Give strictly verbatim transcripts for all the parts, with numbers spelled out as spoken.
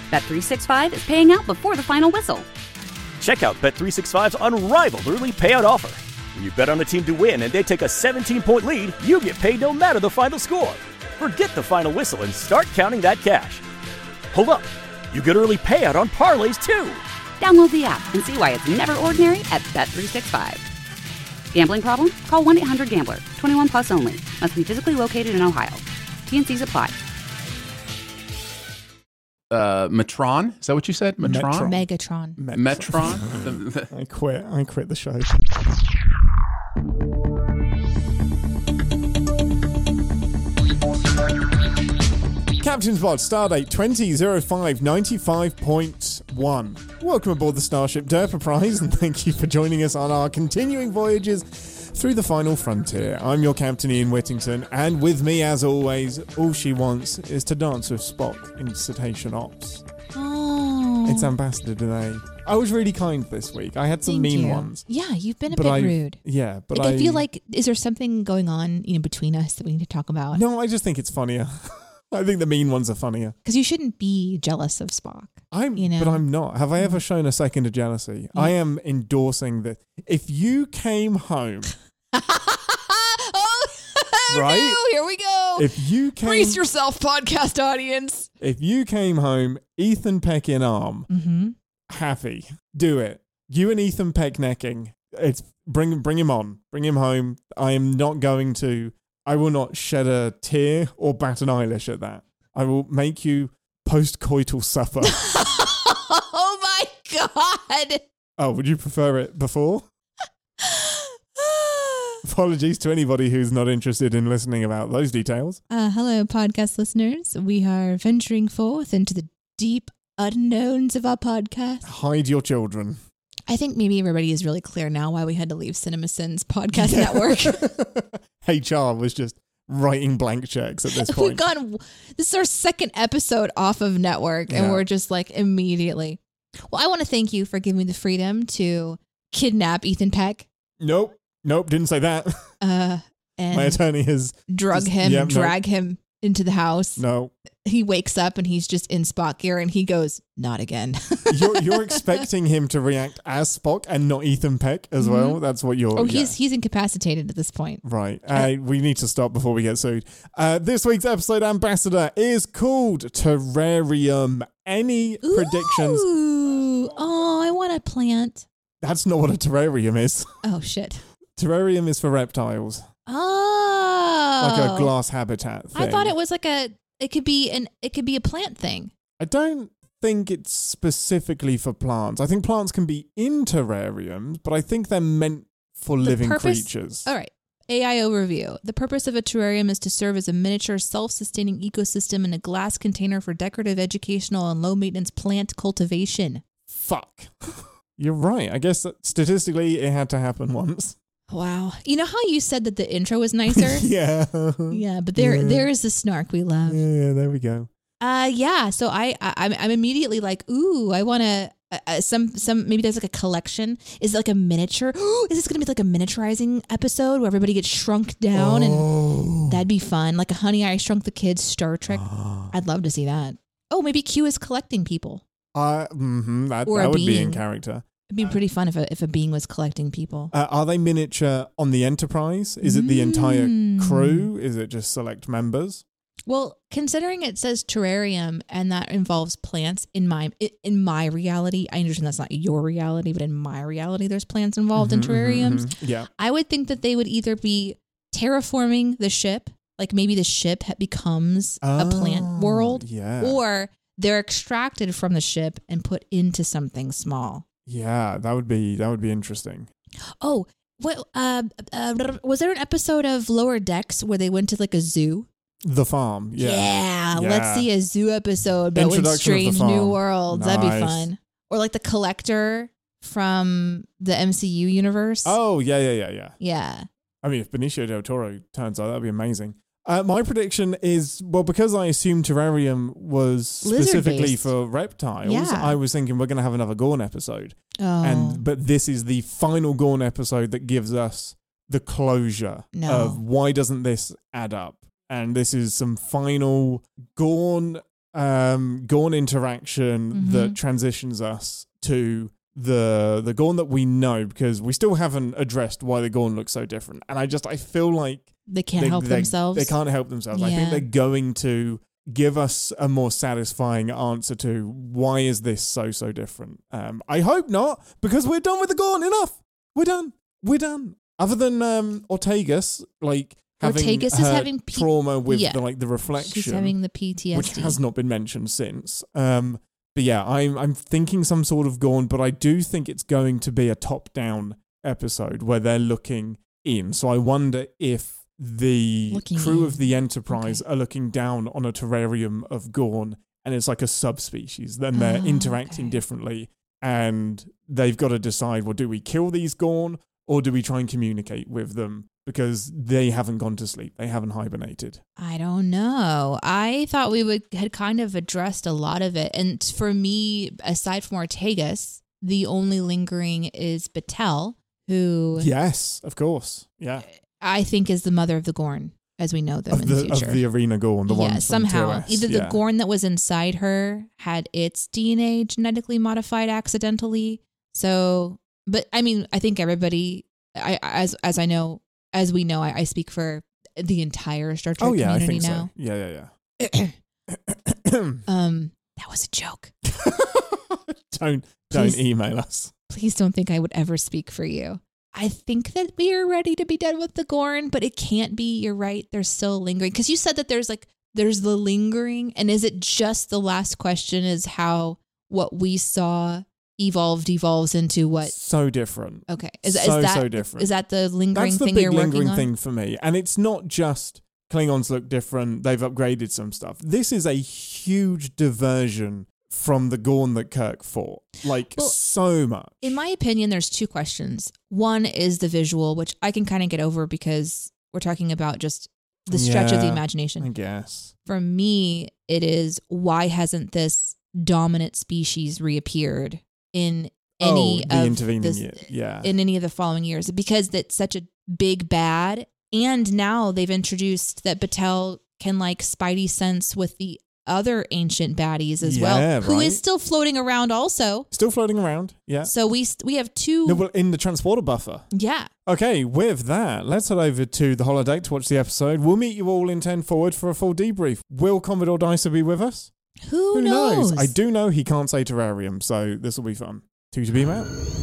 Bet three sixty-five is paying out before the final whistle. Check out Bet three sixty-five's unrivaled early payout offer. When you bet on a team to win and they take a seventeen-point lead, you get paid no matter the final score. Forget the final whistle and start counting that cash. Hold up. You get early payout on parlays, too. Download the app and see why it's never ordinary at Bet three sixty-five. Gambling problem? Call one eight hundred gambler. twenty-one plus only. Must be physically located in Ohio. T and Cs apply. Uh, Metron? Is that what you said? Metron? Megatron. Metron? Metron? I quit. I quit the show. Captain's Pod, Stardate twenty oh five ninety-five point one. Welcome aboard the Starship Derpaprise, and thank you for joining us on our continuing voyages through the final frontier. I'm your Captain Ian Whittington, and with me, as always, all she wants is to dance with Spock in Cetacean Ops. Oh. It's Ambassador today. I was really kind this week. I had some Thank mean you. ones. Yeah, you've been a but bit I, rude. Yeah, but I, I... I feel like, is there something going on, you know, between us that we need to talk about? No, I just think it's funnier. I think the mean ones are funnier. Because you shouldn't be jealous of Spock. I'm, you know? But I'm not. Have I ever shown a second of jealousy? Yeah. I am endorsing that. If you came home, oh, right? no, here we go. If you came, Brace yourself, podcast audience. if you came home, Ethan Peck in arm, Mm-hmm. happy, do it. You and Ethan Peck necking. It's bring bring him on, bring him home. I am not going to. I will not shed a tear or bat an eyelash at that. I will make you post-coital suffer. Oh my God. Oh, would you prefer it before? Apologies to anybody who's not interested in listening about those details. Uh, hello, podcast listeners. We are venturing forth into the deep unknowns of our podcast. Hide your children. I think maybe everybody is really clear now why we had to leave CinemaSins Podcast Network. H R was just writing blank checks at this point. We've gone, this is our second episode off of network, and Yeah. we're just like immediately. Well, I want to thank you for giving me the freedom to kidnap Ethan Peck. Nope. Nope. Didn't say that. Uh, and My attorney has... drug just- him, yeah, no. drag him into the house. No. He wakes up and he's just in Spock gear, and he goes, not again. You're, you're expecting him to react as Spock and not Ethan Peck as well? Mhm. That's what you're... Oh, yeah. he's he's incapacitated at this point. Right. Uh, we need to stop before we get sued. Uh, this week's episode ambassador is called Terrarium. Any predictions? Ooh, oh, I want a plant. That's not what a terrarium is. Oh, shit. Terrarium is for reptiles. Oh. Like a glass habitat thing. I thought it was like a, it could be an, it could be a plant thing. I don't think it's specifically for plants. I think plants can be in terrariums, but I think they're meant for The living purpose- creatures. All right. A I overview. The purpose of a terrarium is to serve as a miniature self-sustaining ecosystem in a glass container for decorative, educational, and low-maintenance plant cultivation. Fuck. You're right. I guess that statistically it had to happen once. Wow. You know how you said that the intro was nicer? yeah. Yeah, but there Yeah. there is the snark we love. Yeah, yeah, there we go. Uh, yeah. So I, I I'm I'm immediately like, ooh, I want to uh, uh, some some maybe there's like a collection. Is it like a miniature? Is this gonna be like a miniaturizing episode where everybody gets shrunk down? And Oh. that'd be fun, like a Honey I Shrunk the Kids Star Trek. Ah. I'd love to see that. Oh, maybe Q is collecting people. Uh, mm-hmm, that Or a that would be in being. character. It'd be pretty fun if a if a being was collecting people. Uh, are they miniature on the Enterprise? Is it the entire Mm. crew? Is it just select members? Well, considering it says terrarium and that involves plants, in my in my reality, I understand that's not your reality, but in my reality, there's plants involved in Mhm, mhm, terrariums. mhm. Yeah. I would think that they would either be terraforming the ship, like maybe the ship ha- becomes a plant Oh, world, Yeah. or they're extracted from the ship and put into something small. Yeah, that would be that would be interesting. Oh, what? Uh, uh, was there an episode of Lower Decks where they went to like a zoo? The farm. Yeah. Yeah, Yeah. let's see a zoo episode, but with Introduction of the strange new farm. worlds. That'd be Nice. fun. Or like the Collector from the M C U universe. Oh, yeah, yeah, yeah, yeah. Yeah. I mean, if Benicio del Toro turns out, that'd be amazing. Uh, my prediction is, well, because I assumed Terrarium was specifically Lizard-based. for reptiles, Yeah. I was thinking we're going to have another Gorn episode. Oh. And but this is the final Gorn episode that gives us the closure No. of why doesn't this add up? And this is some final Gorn um, Gorn interaction Mhm. that transitions us to the the Gorn that we know, because we still haven't addressed why the Gorn looks so different. And I just, I feel like They can't they, help they, themselves. They can't help themselves. I think Yeah. they're going to give us a more satisfying answer to why is this so, so different. Um, I hope not, because we're done with the Gorn. Enough. We're done. We're done. Other than um, Ortegas, like having Ortegas is her having P- trauma with yeah. the, like the reflection, She's having the P T S D. which has not been mentioned since. Um, but yeah, I'm I'm thinking some sort of Gorn, but I do think it's going to be a top-down episode where they're looking in. So I wonder if the Looking crew in. of the Enterprise Okay. are looking down on a terrarium of Gorn, and it's like a subspecies. Then they're Oh, interacting okay. differently, and they've got to decide: well, do we kill these Gorn, or do we try and communicate with them? Because they haven't gone to sleep, they haven't hibernated. I don't know. I thought we would had kind of addressed a lot of it. And for me, aside from Ortegas, the only lingering is Batel, who Yes, of course. Yeah. I think is the mother of the Gorn, as we know them Of in the, the future. of the arena Gorn, the yeah, one from somehow. T O S. Either the yeah. Gorn that was inside her had its D N A genetically modified accidentally. So, but I mean, I think everybody, I as as I know, as we know, I, I speak for the entire Star Trek Oh yeah, I community think now. so. Yeah, yeah, yeah. um, that was a joke. don't don't Please. email us. Please don't think I would ever speak for you. I think that we are ready to be done with the Gorn, but it can't be. You're right. There's still lingering. Because you said that there's like, there's the lingering. And is it just the last question is how what we saw evolved evolves into what? So different. Okay. Is, so, is that, so different. Is that the lingering That's the thing big you're working lingering on? thing for me. And it's not just Klingons look different. They've upgraded some stuff. This is a huge diversion from the Gorn that Kirk fought. Like, Well, so much. In my opinion, there's two questions. One is the visual, which I can kind of get over because we're talking about just the stretch of the Yeah, imagination. I guess. For me, it is why hasn't this dominant species reappeared in any oh, the of intervening this, year. Yeah. in any of the following years? Because that's such a big bad, and now they've introduced that Batel can like Spidey sense with the other ancient baddies as Yeah, well, who is right. still floating around also. Still floating around. Yeah. So we st- we have two. No, well, in the transporter buffer. yeah. Okay, with that, let's head over to the holodeck to watch the episode. We'll meet you all in ten forward for a full debrief. Will Commodore Dicer be with us? Who, Who knows? I do know he can't say terrarium, so this will be fun. Two to beam out.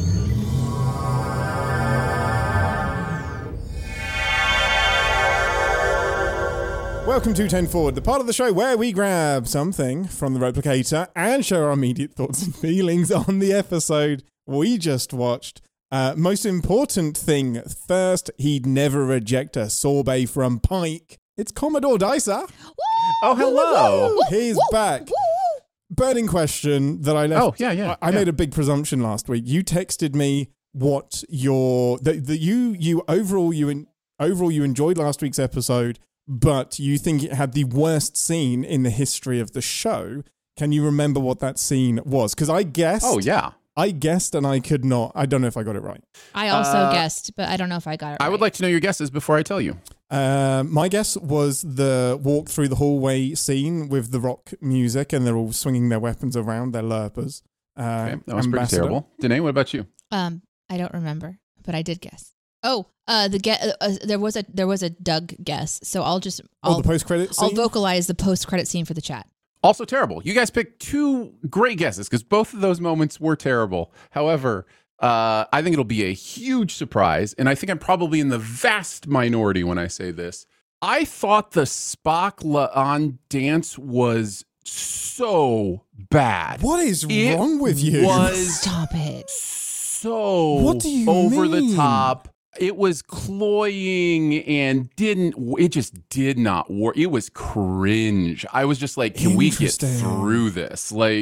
Welcome to ten forward, the part of the show where we grab something from the replicator and share our immediate thoughts and feelings on the episode we just watched. Uh, most important thing first, he'd never reject a sorbet from Pike. It's Commodore Dicer. Oh, hello. He's back. Burning question that I left. Oh, yeah, yeah, I, I yeah. made a big presumption last week. You texted me what your that the, you you overall you in, overall you enjoyed last week's episode, but you think it had the worst scene in the history of the show. Can you remember what that scene was? Because I guessed. Oh, yeah. I guessed and I could not. I don't know if I got it right. I also Uh, guessed, but I don't know if I got it. I would right. like to know your guesses before I tell you. Uh, my guess was the walk through the hallway scene with the rock music and they're all swinging their weapons around, their lurpers. Uh, Okay, that was pretty ambassador. terrible. Danae, what about you? Um, I don't remember, but I did guess. Oh, uh, the get uh, uh, there was a there was a Doug guess, so I'll just Oh, I'll, the post-credit scene? I'll vocalize the post credit scene for the chat. Also terrible. You guys picked two great guesses because both of those moments were terrible. However, uh, I think it'll be a huge surprise, and I think I'm probably in the vast minority when I say this. I thought the Spock La'an dance was so bad. What is It wrong with you? was Stop it. so What do you over the mean? top. It was cloying and didn't, it just did not work. It was cringe. I was just like, can we get Interesting. through this? Like,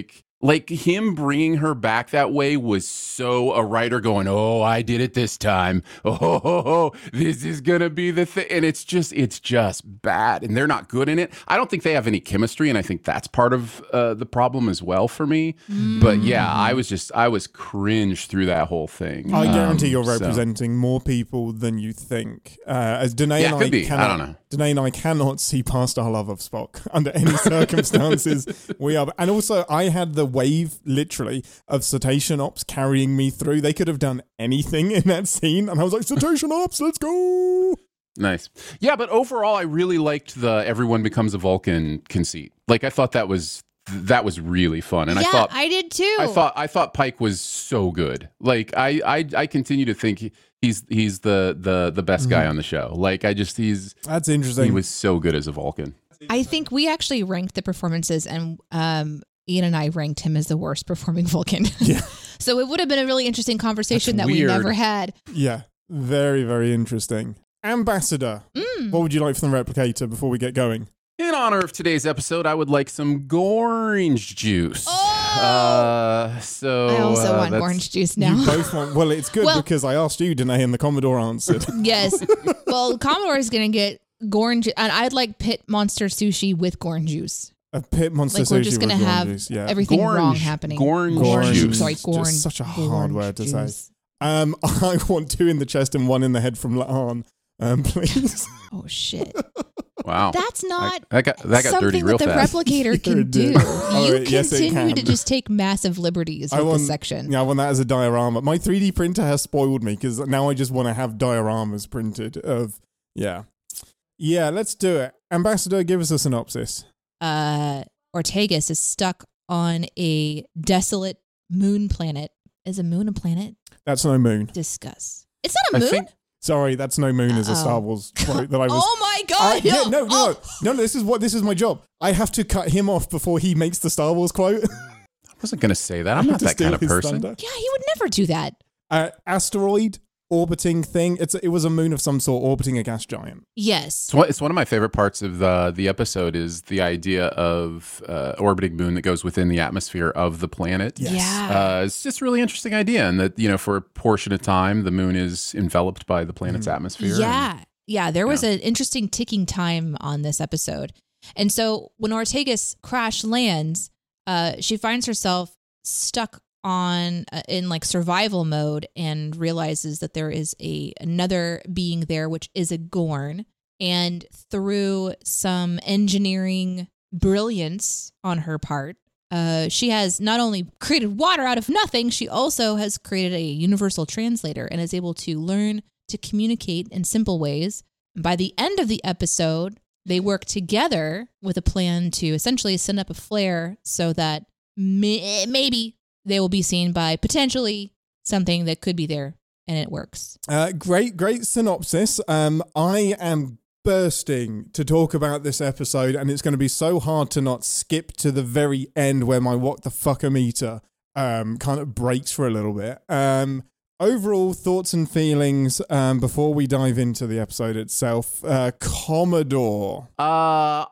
Like him bringing her back that way was so a writer going, oh, I did it this time. Oh, ho, ho, ho, this is going to be the thing. And it's just, it's just bad. And they're not good in it. I don't think they have any chemistry. And I think that's part of uh, the problem as well for me. Mm. But yeah, I was just, I was cringe through that whole thing. I guarantee um, you're so. representing more people than you think. Uh, as Danae yeah, and could I be. cannot, I don't know. Danae and I cannot see past our love of Spock under any circumstances. We are, and also I had the wave literally of Cetacean Ops carrying me through. They could have done anything in that scene, and I was like, Cetacean Ops, let's go. Nice. Yeah, but overall, I really liked the everyone becomes a Vulcan conceit. Like, I thought that was that was really fun, and yeah, I thought I did too. I thought I thought Pike was so good. Like, I I, I continue to think he's he's the the the best guy on the show. Like, I just he's that's interesting. He was so good as a Vulcan. I think we actually ranked the performances, and um, Ian and I ranked him as the worst performing Vulcan. Yeah. So it would have been a really interesting conversation That's that weird. we never had. Yeah, very, very interesting. Ambassador, Mm. what would you like from the replicator before we get going? In honor of today's episode, I would like some orange juice. Oh! Uh, so I also uh, want that's- orange juice now. You both want, well, it's good Well- because I asked you, Danae, and the Commodore answered. Yes. Well, Commodore is going to get Gorn juice, and I'd like pit monster sushi with Gorn juice. A pit monster Like we're sushi just with going to Gorn have juice, yeah. everything Gorn- wrong happening. Gorn Gorn juice. Sorry, Just Gorn. such a hard Gorn word to say. juice. Um, I want two in the chest and one in the head from La'an, um, please. Oh shit! Wow. That's not that got that got something dirty real that the fast. replicator Yeah, can it do. did. Oh, You it- yes, it continue to can. just take massive liberties I with want, this section. Yeah, I want that as a diorama. My three D printer has spoiled me because now I just want to have dioramas printed of, yeah. Yeah, let's do it. Ambassador, give us a synopsis. Uh, Ortegas is stuck on a desolate moon planet. Is a moon a planet? That's no moon. Discuss. It's not a I moon. think Sorry, that's no moon is a Uh-oh. Star Wars quote that I was. Oh my I- god! yeah, no, no, Oh. no, no. This is what this is my job. I have to cut him off before he makes the Star Wars quote. I wasn't going to say that. I'm not To that steal kind of his person. thunder. Yeah, he would never do that. Uh, asteroid orbiting thing. It's it was a moon of some sort orbiting a gas giant. Yes. It's one, it's one of my favorite parts of the the episode is the idea of uh, orbiting moon that goes within the atmosphere of the planet. Yes. Yeah. Uh, it's just a really interesting idea, and that you know, for a portion of time, the moon is enveloped by the planet's atmosphere. Yeah. Yeah. There was Yeah. an interesting ticking time on this episode. And so when Ortegas crash lands, uh, she finds herself stuck on uh, in like survival mode and realizes that there is a another being there, which is a Gorn. And through some engineering brilliance on her part, uh, she has not only created water out of nothing, she also has created a universal translator and is able to learn to communicate in simple ways. By the end of the episode, they work together with a plan to essentially send up a flare so that may- maybe they will be seen by potentially something that could be there, and it works. Uh, great, great synopsis. Um, I am bursting to talk about this episode, and it's going to be so hard to not skip to the very end where my what the fucker meter um, kind of breaks for a little bit. Um, overall thoughts and feelings um, before we dive into the episode itself. Uh, Commodore. Uh,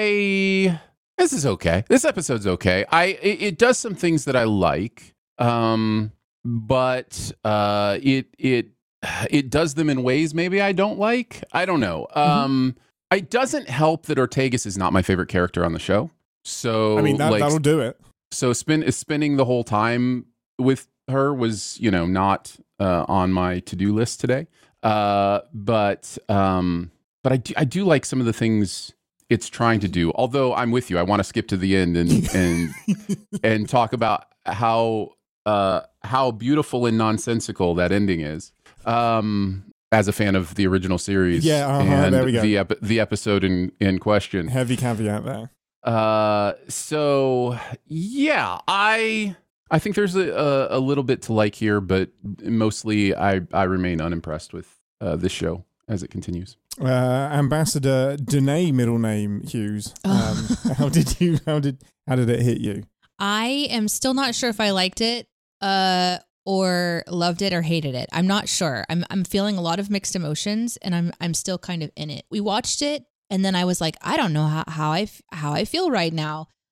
I this is okay. This episode's okay. I it, it does some things that I like, um, but uh, it it it does them in ways maybe I don't like. I don't know. Um, it doesn't help that Ortegas is not my favorite character on the show. So I mean, that, like, that'll do it. so spin spending the whole time with her was, you know, not uh, on my to-do list today. Uh, but um, but I do, I do like some of the things it's trying to do. Although I'm with you, I want to skip to the end and and and talk about how uh, how beautiful and nonsensical that ending is. Um, as a fan of the original series, Yeah, uh-huh, and there we go. the ep- the episode in in question. Heavy caveat there. Uh, so yeah, I I think there's a, a a little bit to like here, but mostly I I remain unimpressed with uh, this show as it continues. Uh, Ambassador Danae, middle name Hughes. Um, how did you? How did? How did it hit you? I am still not sure if I liked it, uh, or loved it or hated it. I'm not sure. I'm I'm feeling a lot of mixed emotions, and I'm I'm still kind of in it. We watched it, and then I was like, I don't know how, how I f- how I feel right now.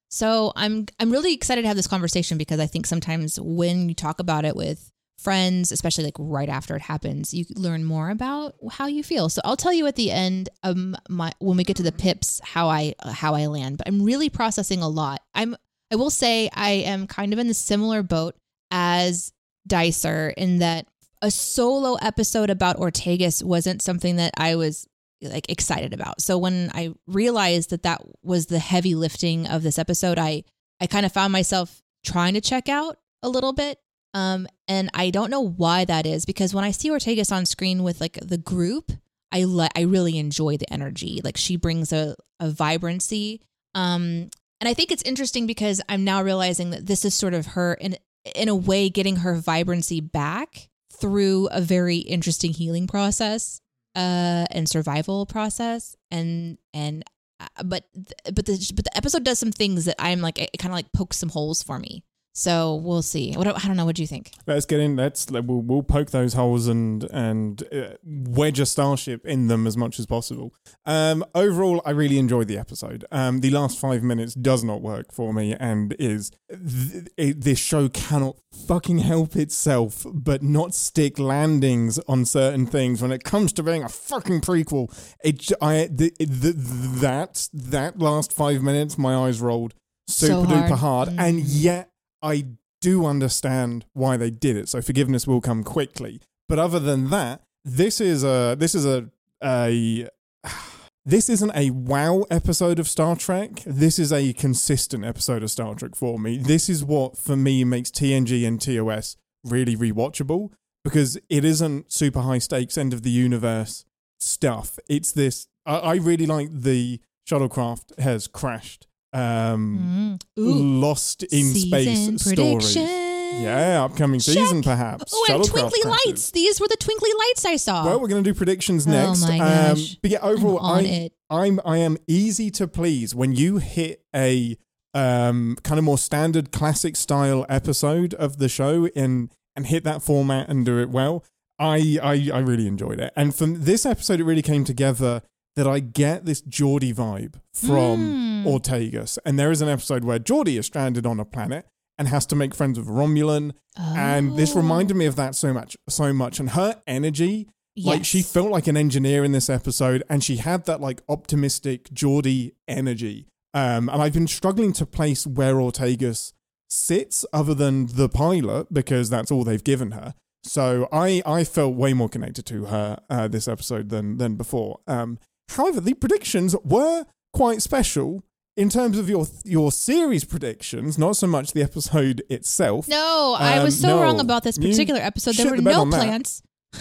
So I'm I'm really excited to have this conversation because I think sometimes when you talk about it with friends, especially like right after it happens, you learn more about how you feel. So I'll tell you at the end um my when we get to the pips how I uh, how I land. But I'm really processing a lot. I'm I will say I am kind of in the similar boat as Dicer in that a solo episode about Ortegas wasn't something that I was like excited about. So when I realized that that was the heavy lifting of this episode, I I kind of found myself trying to check out a little bit. Um, and I don't know why that is, because when I see Ortegas on screen with like the group, I le- I really enjoy the energy. Like she brings a, a vibrancy. Um, and I think it's interesting because I'm now realizing that this is sort of her in in a way getting her vibrancy back through a very interesting healing process, uh, and survival process. And, and, uh, but, but the, but the episode does some things that I'm like, it kind of like pokes some holes for me. So we'll see. What I don't know. What do you think? Let's get in. Let's we'll, we'll poke those holes and and uh, wedge a starship in them as much as possible. Um, overall, I really enjoyed the episode. Um, the last five minutes does not work for me, and is th- it, this show cannot fucking help itself but not stick landings on certain things when it comes to being a fucking prequel. It I the, the, that that last five minutes, my eyes rolled super So hard. duper hard, Mm. and yet. I do understand why they did it, so forgiveness will come quickly. But other than that, this is a this is a a this isn't a wow episode of Star Trek. This is a consistent episode of Star Trek for me. This is what for me makes T N G and T O S really rewatchable, because it isn't super high stakes end of the universe stuff. It's this. I, I really like the shuttlecraft has crashed. Um, Mm. Ooh. Lost in Season space stories. prediction. Yeah, upcoming Check. season perhaps. Oh, and Shuttlecraft twinkly crashes. lights. These were the twinkly lights I saw. Well, we're going to do predictions Oh next. my Um, gosh. but yeah, overall, I'm on I, it. I'm I am easy to please when you hit a um kind of more standard classic style episode of the show and and hit that format and do it well. I I, I really enjoyed it, and from this episode, it really came together that I get this Geordie vibe from Mm. Ortegas. And there is an episode where Geordie is stranded on a planet and has to make friends with Romulan. And this Oh. reminded me of that so much, so much. And her energy, like she Yes. felt like an engineer in this episode, and she had that like optimistic Geordie energy. Um, and I've been struggling to place where Ortegas sits other than the pilot, because that's all they've given her. So I, I felt way more connected to her uh, this episode than than before. Um, However, the predictions were quite special in terms of your your series predictions, not so much the episode itself. No, I Um, was so no. wrong about this You particular episode. There shit were the bed no on that. plants.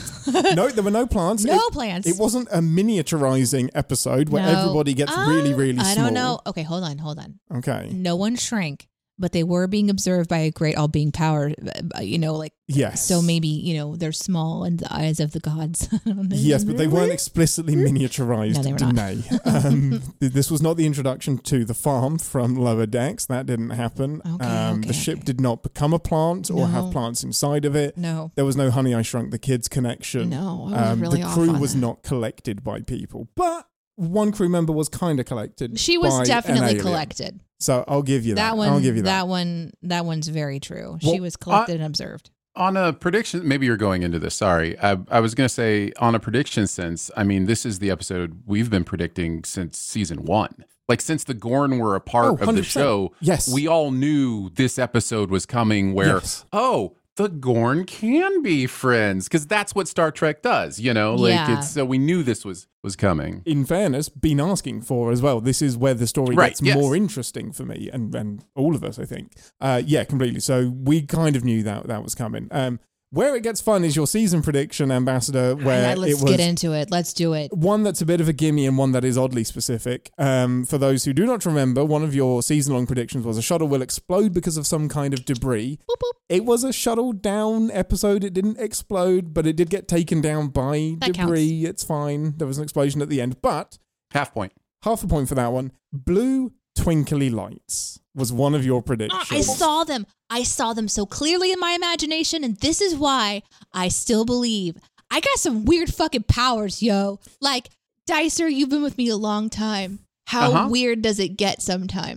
No, there were no plants. No it, plants. It wasn't a miniaturizing episode where No. everybody gets Ah, really, really I small. don't know. Okay, hold on, hold on. Okay. No one shrank, but they were being observed by a great all-being power. uh, You know, like Yes. so maybe you know they're small in the eyes of the gods. Yes, but they weren't explicitly miniaturized, No, they were not. Danae. Um, th- this was not the introduction to the farm from Lower Decks. That didn't happen. Okay, um, okay, the ship okay. did not become a plant or have No. plants inside of it. No, There was no Honey, I Shrunk the Kids connection. no, I was Um, really the off crew on was that. not collected by people, but one crew member was kind of collected. She was by an definitely alien. collected. So I'll give you that. That one, I'll give you that. that one, that one's very true. Well, she was collected and observed. On a prediction, maybe you're going into this. Sorry, I, I was going to say on a prediction sense. I mean, this is the episode we've been predicting since season one. Like since the Gorn were a part Oh, of the one hundred percent. show, Yes. we all knew this episode was coming. Where Yes. oh, the Gorn can be friends, because that's what Star Trek does. You know, like Yeah. it's so we knew this was was coming. In fairness, been asking for as well. This is where the story Right, gets yes. more interesting for me and, and all of us, I think. Uh, yeah, completely. So we kind of knew that that was coming. Um, where it gets fun is your season prediction, Ambassador, where Alright, let's it was get into it. Let's do it. one that's a bit of a gimme and one that is oddly specific. Um, for those who do not remember, one of your season-long predictions was a shuttle will explode because of some kind of debris. Boop, boop. It was a shuttle down episode. It didn't explode, but it did get taken down by That debris. It's fine. There was an explosion at the end, but Half point. half a point for that one. Blue twinkly lights was one of your predictions. Ah, I saw them. I saw them so clearly in my imagination, and this is why I still believe. I got some weird fucking powers, yo. Like, Dicer, you've been with me a long time. How Uh-huh. weird does it get sometimes?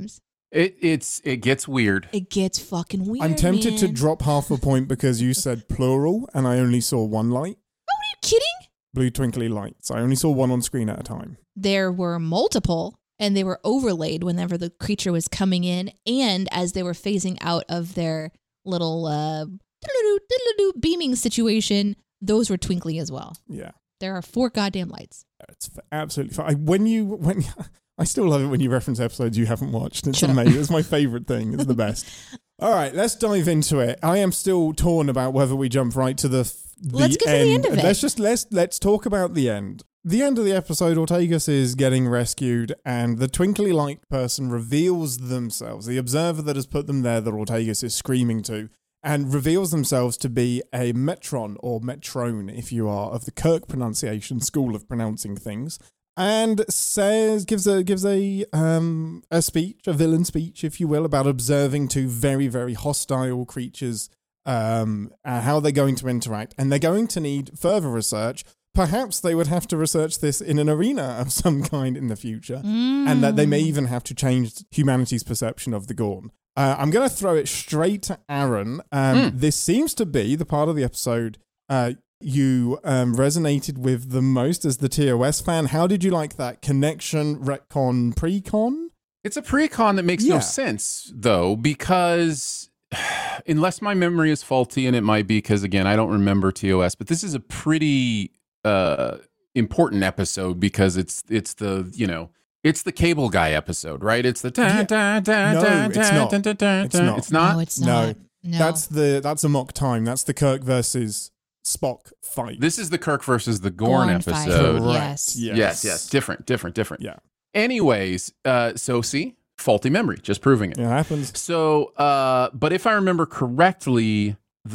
It it's it gets weird. It gets fucking weird. I'm tempted man. to drop half a point because you said plural and I only saw one light. Oh, are you kidding? Blue twinkly lights. I only saw one on screen at a time. There were multiple, and they were overlaid whenever the creature was coming in, and as they were phasing out of their little uh, diddle-doo, diddle-doo beaming situation, those were twinkly as well. Yeah. There are four goddamn lights. It's f- absolutely fine. I, when you when I still love it when you reference episodes you haven't watched. It's Shut up. amazing. It's my favorite thing. It's the best. All right, let's dive into it. I am still torn about whether we jump right to the, the Let's get to the end of it. Let's just let's let's talk about the end. The end of the episode, Ortegas is getting rescued, and the twinkly light person reveals themselves. The observer that has put them there, that Ortegas is screaming to, and reveals themselves to be a Metron, or Metrone, if you are of the Kirk pronunciation school of pronouncing things, and says gives a gives a um a speech, a villain speech, if you will, about observing two very very hostile creatures, um, and how they're going to interact, and they're going to need further research. Perhaps they would have to research this in an arena of some kind in the future, Mm. and that they may even have to change humanity's perception of the Gorn. Uh, I'm going to throw it straight to Aaron. Um, Mm. This seems to be the part of the episode uh, you um, resonated with the most as the T O S fan. How did you like that connection, retcon, pre-con? It's a pre-con that makes Yeah. no sense, though, because unless my memory is faulty, and it might be because, again, I don't remember T O S, but this is a pretty uh, important episode because it's it's the, you know, it's the cable guy episode, right? It's the... Yeah. Da, da, No, da, it's da, not. da, da, da, It's da. not. It's not? No, it's No. not. No. That's the that's a mock time. That's the Kirk versus Spock fight. This is the Kirk versus the Gorn, Gorn fight. episode. Correct. Yes. Yes, yes. Different, different, different. Yeah. Anyways, uh, so see, faulty memory, just proving it. It happens. So, uh, but if I remember correctly,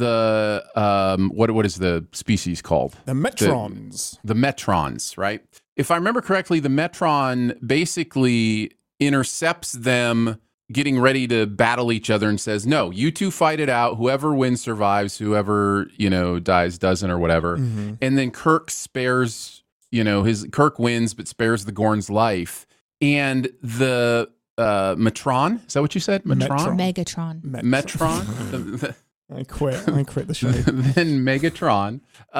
the um, what what is the species called? The Metrons. The Metrons, right? If I remember correctly, the Metron basically intercepts them getting ready to battle each other and says, "No, you two fight it out. Whoever wins survives. Whoever, you know, dies doesn't, or whatever." Mhm. And then Kirk spares, you know, his Kirk wins but spares the Gorn's life. And the uh, Metron, is that what you said? Metron? Megatron. Metron? The- the- I quit. I quit the show. then Megatron.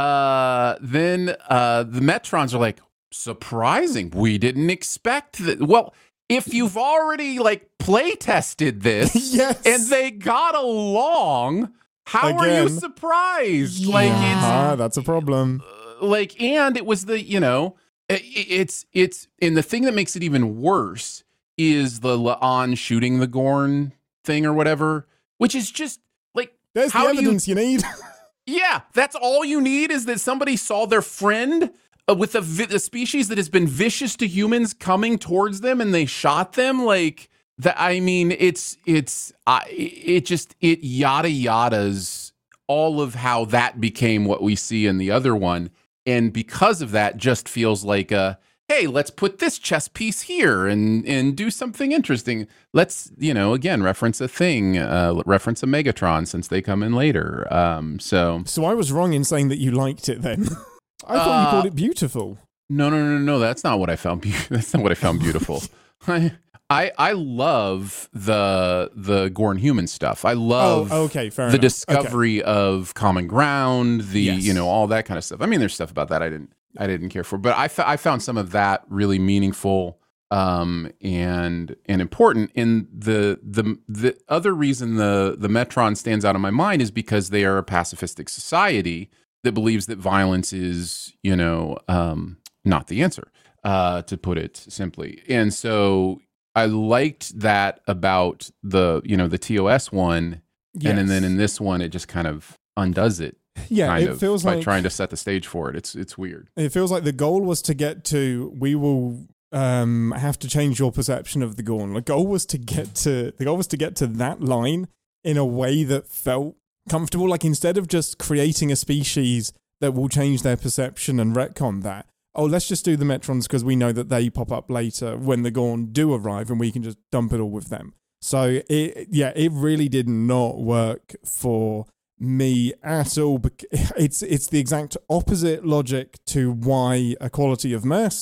Uh, then uh, the Metrons are like, surprising. We didn't expect that. Well, if you've already like play tested this Yes. and they got along, how are you Again. surprised? Like Yeah. it's Ah, that's a problem. like, and it was the, you know, it, it's it's and the thing that makes it even worse is the La'an shooting the Gorn thing or whatever, which is just like, There's how the do you- evidence you, need. yeah, that's all you need is that somebody saw their friend uh, with a, vi- a species that has been vicious to humans coming towards them and they shot them. Like that. I mean, it's, it's, uh, it just, it yada yadas all of how that became what we see in the other one. And because of that, just feels like a, hey, let's put this chess piece here and and do something interesting. Let's, you know, again, reference a thing, uh, reference a Megatron since they come in later. Um, so So I was wrong in saying that you liked it then. I thought you Uh, called it beautiful. no, no, no, no, that's not what I found. Be- that's not what I found beautiful. I, I I love the the Gorn human stuff. I love Oh, okay, fair the enough. discovery of common ground, the Yes. you know all that kind of stuff. I mean, there's stuff about that I didn't I didn't care for, but I, f- I found some of that really meaningful um, and and important. And the the the other reason the the Metron stands out in my mind is because they are a pacifistic society that believes that violence is, you know, um, not the answer, uh, to put it simply. And so I liked that about the, you know, the T O S one. Yes. And, then in this one, it just kind of undoes it. yeah, kind it of feels by like trying to set the stage for it. It's it's weird. it feels like the goal was to get to we will um, have to change your perception of the Gorn. The goal was to get to the goal was to get to that line in a way that felt comfortable. Like instead of just creating a species that will change their perception and retcon that. Oh, let's just do the Metrons because we know that they pop up later when the Gorn do arrive and we can just dump it all with them. So it, yeah, it really did not work for me at all. It's it's the exact opposite logic to why A Quality of Mercy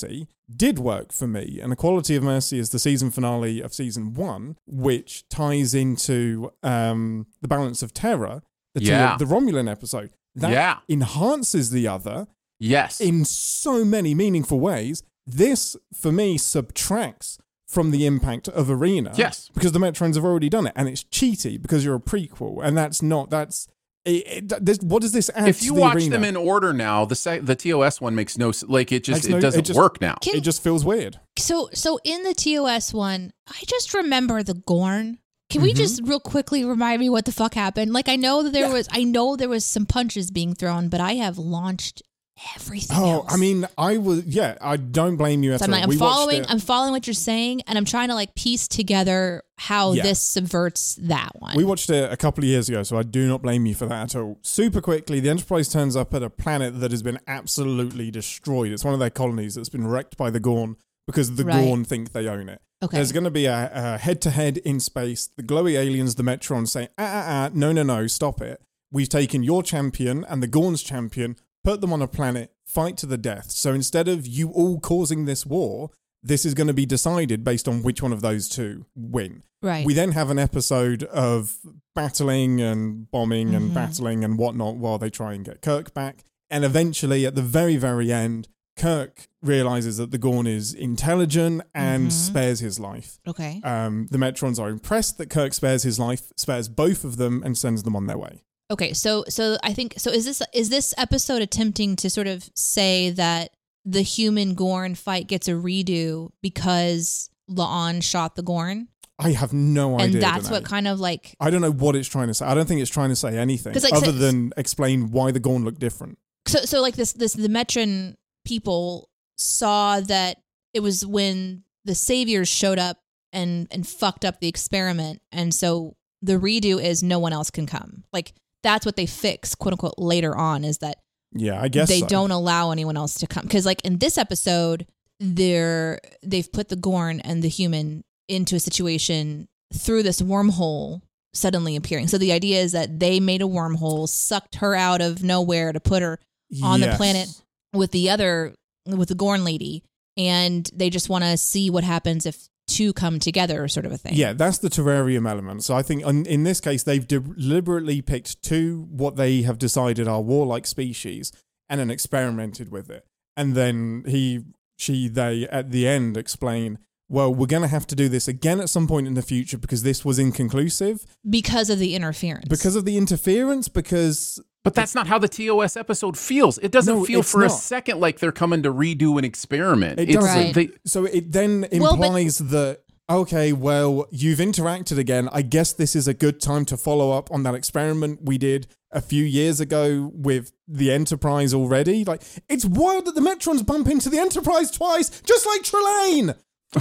did work for me. And Equality of Mercy is the season finale of season one, which ties into um, the Balance of Terror, the, Yeah. the Romulan episode. That Yeah. enhances the other Yes. in so many meaningful ways. This, for me, subtracts from the impact of Arena. Yes. Because the Metrons have already done it, and it's cheaty because you're a prequel, and that's not, that's, it, it, this, what does this add if to you the watch Arena? them in order now, the se- the T O S one makes no s- like it just Makes it no- it doesn't just- work now. Can- It just feels weird. So so in the T O S one, I just remember the Gorn. Can we Mm-hmm. just real quickly remind me what the fuck happened? Like I know that there was I know there was some punches being thrown, but I have launched everything Oh, else. I mean, I was, yeah, I don't blame you at So I'm all. like, I'm We watched following it- I'm following what you're saying, and I'm trying to like piece together how Yeah. this subverts that one. We watched it a couple of years ago, so I do not blame you for that at all. Super quickly, the Enterprise turns up at a planet that has been absolutely destroyed. It's one of their colonies that's been wrecked by the Gorn because the Right. Gorn think they own it. Okay. There's going to be a, a head-to-head in space. The glowy aliens, the Metrons, say, ah, ah, ah, no, no, no, stop it. We've taken your champion and the Gorn's champion, put them on a planet, fight to the death. So instead of you all causing this war, this is going to be decided based on which one of those two win. Right. We then have an episode of battling and bombing and Mhm. battling and whatnot while they try and get Kirk back. And eventually, at the very, very end, Kirk realizes that the Gorn is intelligent and Mhm. spares his life. okay. Um, the Metrons are impressed that Kirk spares his life, spares both of them, and sends them on their way. Okay, so so I think so is this is this episode attempting to sort of say that the human Gorn fight gets a redo because La'an shot the Gorn? I have no idea. And that's Danae. what kind of like I don't know what it's trying to say. I don't think it's trying to say anything 'Cause, like, other so- than explain why the Gorn look different. so so like this this the Metron people saw that it was when the saviors showed up and and fucked up the experiment, and so the redo is no one else can come. Like that's what they fix, quote unquote, later on, is that Yeah, I guess they so. don't allow anyone else to come, because like in this episode they're they've put the Gorn and the human into a situation through this wormhole suddenly appearing. So the idea is that they made a wormhole, sucked her out of nowhere to put her on the Yes. planet with the other with the Gorn lady, and they just want to see what happens if two come together, sort of a thing. Yeah, that's the terrarium element. So I think in, in this case, they've deliberately picked two what they have decided are warlike species and then experimented with it. And then he, she, they at the end explain, well, we're going to have to do this again at some point in the future because this was inconclusive. Because of the interference. Because of the interference, because... But that's not how the T O S episode feels. It doesn't No, feel it's for a not. second like they're coming to redo an experiment. It It's doesn't. Right. they, So it then Well, but- implies that, okay, well, you've interacted again. I guess this is a good time to follow up on that experiment we did a few years ago with the Enterprise already. Like, it's wild that the Metrons bump into the Enterprise twice, just like Trelane.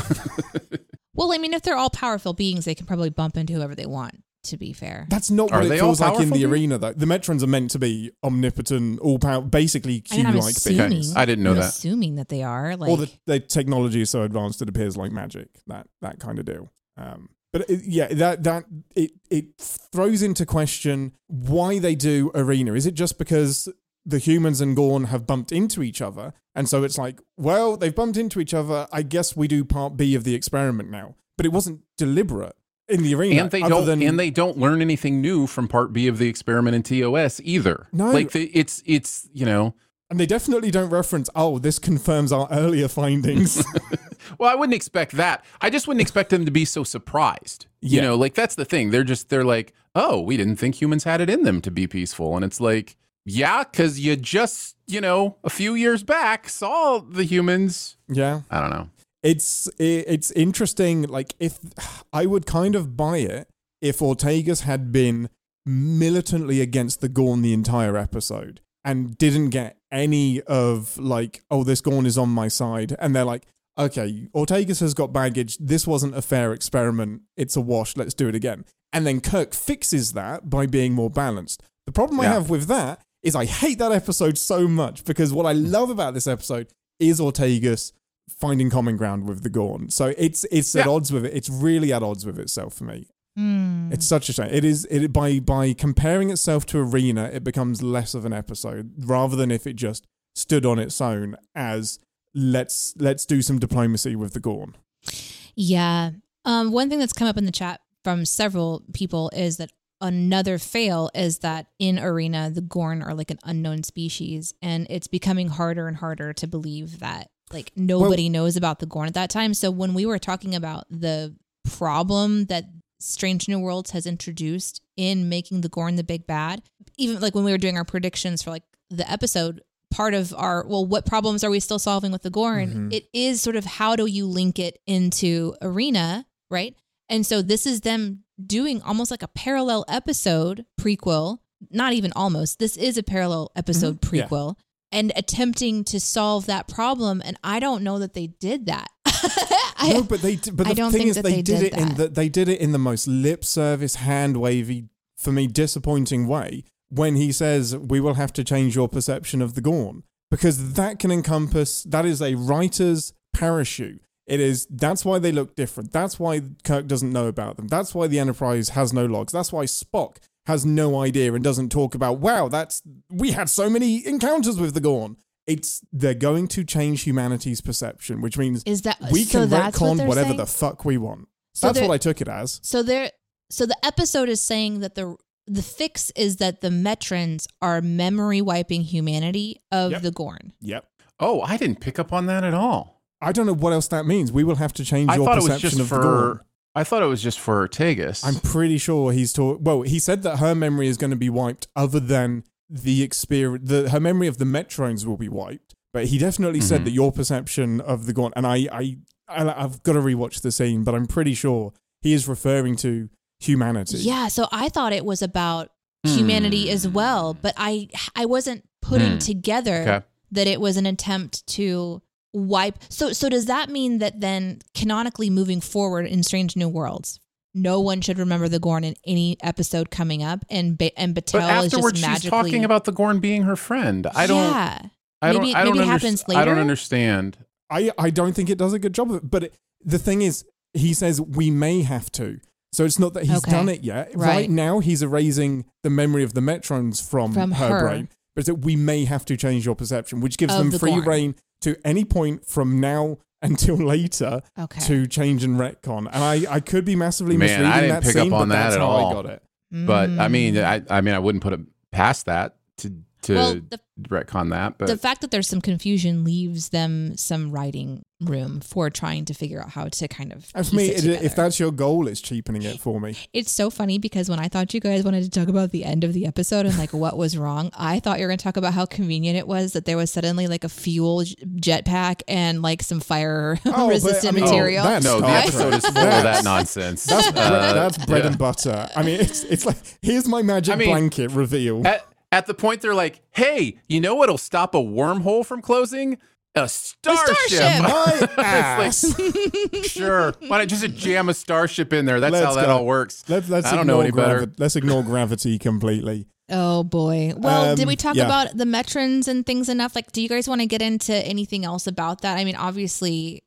Well, I mean, if they're all powerful beings, they can probably bump into whoever they want, to be fair. That's not Are what it they all feels like in powerful the beings? arena, though. The Metrons are meant to be omnipotent, all power, basically I mean, I'm Q-like assuming, beings. I didn't know I'm that. assuming that they are. Like, Or the, the technology is so advanced it appears like magic. That that kind of deal. Um, but it, yeah, that that it it throws into question why they do arena. Is it just because the humans and Gorn have bumped into each other, and so it's like, well, they've bumped into each other. I guess we do part B of the experiment now. But it wasn't deliberate in the arena. and they other don't than, and they don't learn anything new from part B of the experiment in T O S either. No. Like the, it's it's you know. and they definitely don't reference. Oh, this confirms our earlier findings. Well, I wouldn't expect that. I just wouldn't expect them to be so surprised. You Yeah. know, like that's the thing. They're just they're like, oh, we didn't think humans had it in them to be peaceful, and it's like, yeah, because you just you know a few years back saw the humans. yeah. I don't know. It's it, it's interesting. Like, if I would kind of buy it if Ortegas had been militantly against the Gorn the entire episode and didn't get any of like, oh, this Gorn is on my side, and they're like, okay, Ortegas has got baggage. This wasn't a fair experiment. It's a wash. Let's do it again. And then Kirk fixes that by being more balanced. The problem I Yeah. have with that is I hate that episode so much because what I love about this episode is Ortegas finding common ground with the Gorn. So it's it's at Yeah. odds with it. It's really at odds with itself for me. hmm. It's such a shame. It is it by by comparing itself to Arena, it becomes less of an episode rather than if it just stood on its own as let's let's do some diplomacy with the Gorn. Yeah. Um, one thing that's come up in the chat from several people is that another fail is that in Arena, the Gorn are like an unknown species, and it's becoming harder and harder to believe that like nobody well, knows about the Gorn at that time. So when we were talking about the problem that Strange New Worlds has introduced in making the Gorn the big bad, even like when we were doing our predictions for like the episode, part of our, well, what problems are we still solving with the Gorn? Mm-hmm. It is sort of how do you link it into Arena, right? And so this is them doing almost like a parallel episode prequel, not even almost. This is a parallel episode mm-hmm. prequel yeah. and attempting to solve that problem. And I don't know that they did that. I, no, but they. But the thing is, they, they did, did it that. in the they did it in the most lip service, hand wavy, for me, disappointing way. When he says, we will have to change your perception of the Gorn, because that can encompass, that is a writer's parachute. It is, that's why they look different. That's why Kirk doesn't know about them. That's why the Enterprise has no logs. That's why Spock has no idea and doesn't talk about, wow, that's, we had so many encounters with the Gorn. It's, they're going to change humanity's perception, which means is that, we so can retcon what whatever saying? the fuck we want. So that's what I took it as. So there, so the episode is saying that the, The fix is that the Metrons are memory wiping humanity of yep. the Gorn. Yep. Oh, I didn't pick up on that at all. I don't know what else that means. We will have to change I your thought it was perception just of for, the Gorn. I thought it was just for Tegas. I'm pretty sure he's taught. Well, he said that her memory is going to be wiped, other than the experience. The her memory of the Metrons will be wiped, but he definitely mm-hmm. said that your perception of the Gorn. And I, I, I, I've got to rewatch the scene, but I'm pretty sure he is referring to humanity. Yeah. So I thought it was about humanity as well, but I I wasn't putting mm. together okay. that it was an attempt to wipe. So so does that mean that then canonically moving forward in Strange New Worlds, no one should remember the Gorn in any episode coming up, and ba- and Batel but is just magically she's talking about the Gorn being her friend. I don't. Yeah. I maybe don't. I don't maybe it underst- happens later. I don't understand. I I don't think it does a good job of it. But it, the thing is, he says we may have to. So it's not that he's okay. done it yet. Right. right now, he's erasing the memory of the Metrons from, from her, her brain. But that we may have to change your perception, which gives of them the free Gorn. reign to any point from now until later okay. to change and retcon. And I, I could be massively Man, misreading I didn't that pick scene, up on but that that's at how all. I got it. But I mean, Mm. I I mean, I wouldn't put it past that to to Well, the- retcon that. But the fact that there's some confusion leaves them some writing room for trying to figure out how to kind of And for piece me, it it, together. if that's your goal, it's cheapening it for me. It's so funny because when I thought you guys wanted to talk about the end of the episode and like what was wrong, I thought you were going to talk about how convenient it was that there was suddenly like a fuel j- jetpack and like some fire Oh, resistant but, I mean, material. oh, that's no, the Star episode Trek. is full of that nonsense. That's, bre- Uh, that's bread yeah. and butter. I mean, it's it's like, here's my magic I mean, blanket reveal. At, at the point they're like, "Hey, you know what'll stop a wormhole from closing? A starship." starship. My It's ass. like, sure. Why not just jam a starship in there? That's Let's how that go. all works. Let's, let's I don't know ignore any better. gravi- Let's ignore gravity completely. Oh boy. Well, Um, did we talk yeah. about the Metrons and things enough? Like, do you guys want to get into anything else about that? I mean, obviously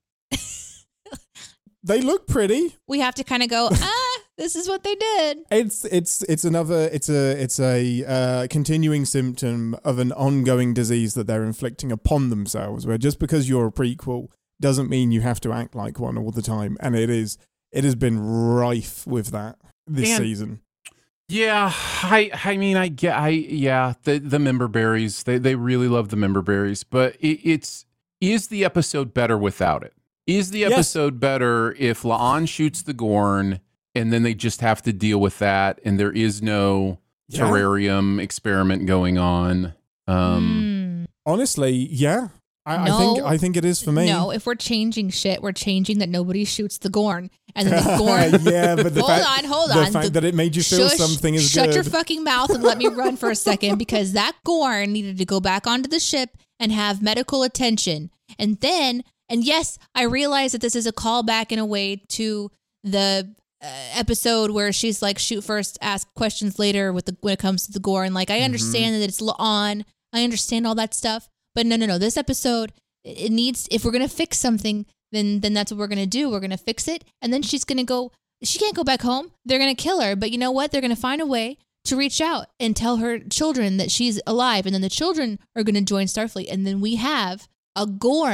They look pretty. we have to kind of go, ah, this is what they did. It's it's it's another it's a it's a uh, continuing symptom of an ongoing disease that they're inflicting upon themselves. Where just because you're a prequel doesn't mean you have to act like one all the time, and it is it has been rife with that this And- season. Yeah, I I mean I get I yeah the the member berries they they really love the member berries, but it, it's is the episode better without it? Is the Yes. episode better if La'an shoots the Gorn and then they just have to deal with that and there is no Yeah. terrarium experiment going on? Um, Hmm. Honestly, yeah, I, I No. think I think it is for me. No, if we're changing shit, we're changing that nobody shoots the Gorn. And then the Gorn. yeah, but the hold fact, on, hold the on. fact The- that it made you feel Shush, something is shut good. your fucking mouth and let me run for a second, because that Gorn needed to go back onto the ship and have medical attention. And then, and yes, I realize that this is a callback in a way to the uh, episode where she's like, shoot first, ask questions later with the when it comes to the Gorn. Like, I Mm-hmm. understand that it's on. I understand all that stuff. But no, no, no. This episode, it needs, if we're going to fix something, then then that's what we're going to do. We're going to fix it. And then she's going to go, she can't go back home. They're going to kill her. But you know what? They're going to find a way to reach out and tell her children that she's alive. And then the children are going to join Starfleet. And then we have a Gorn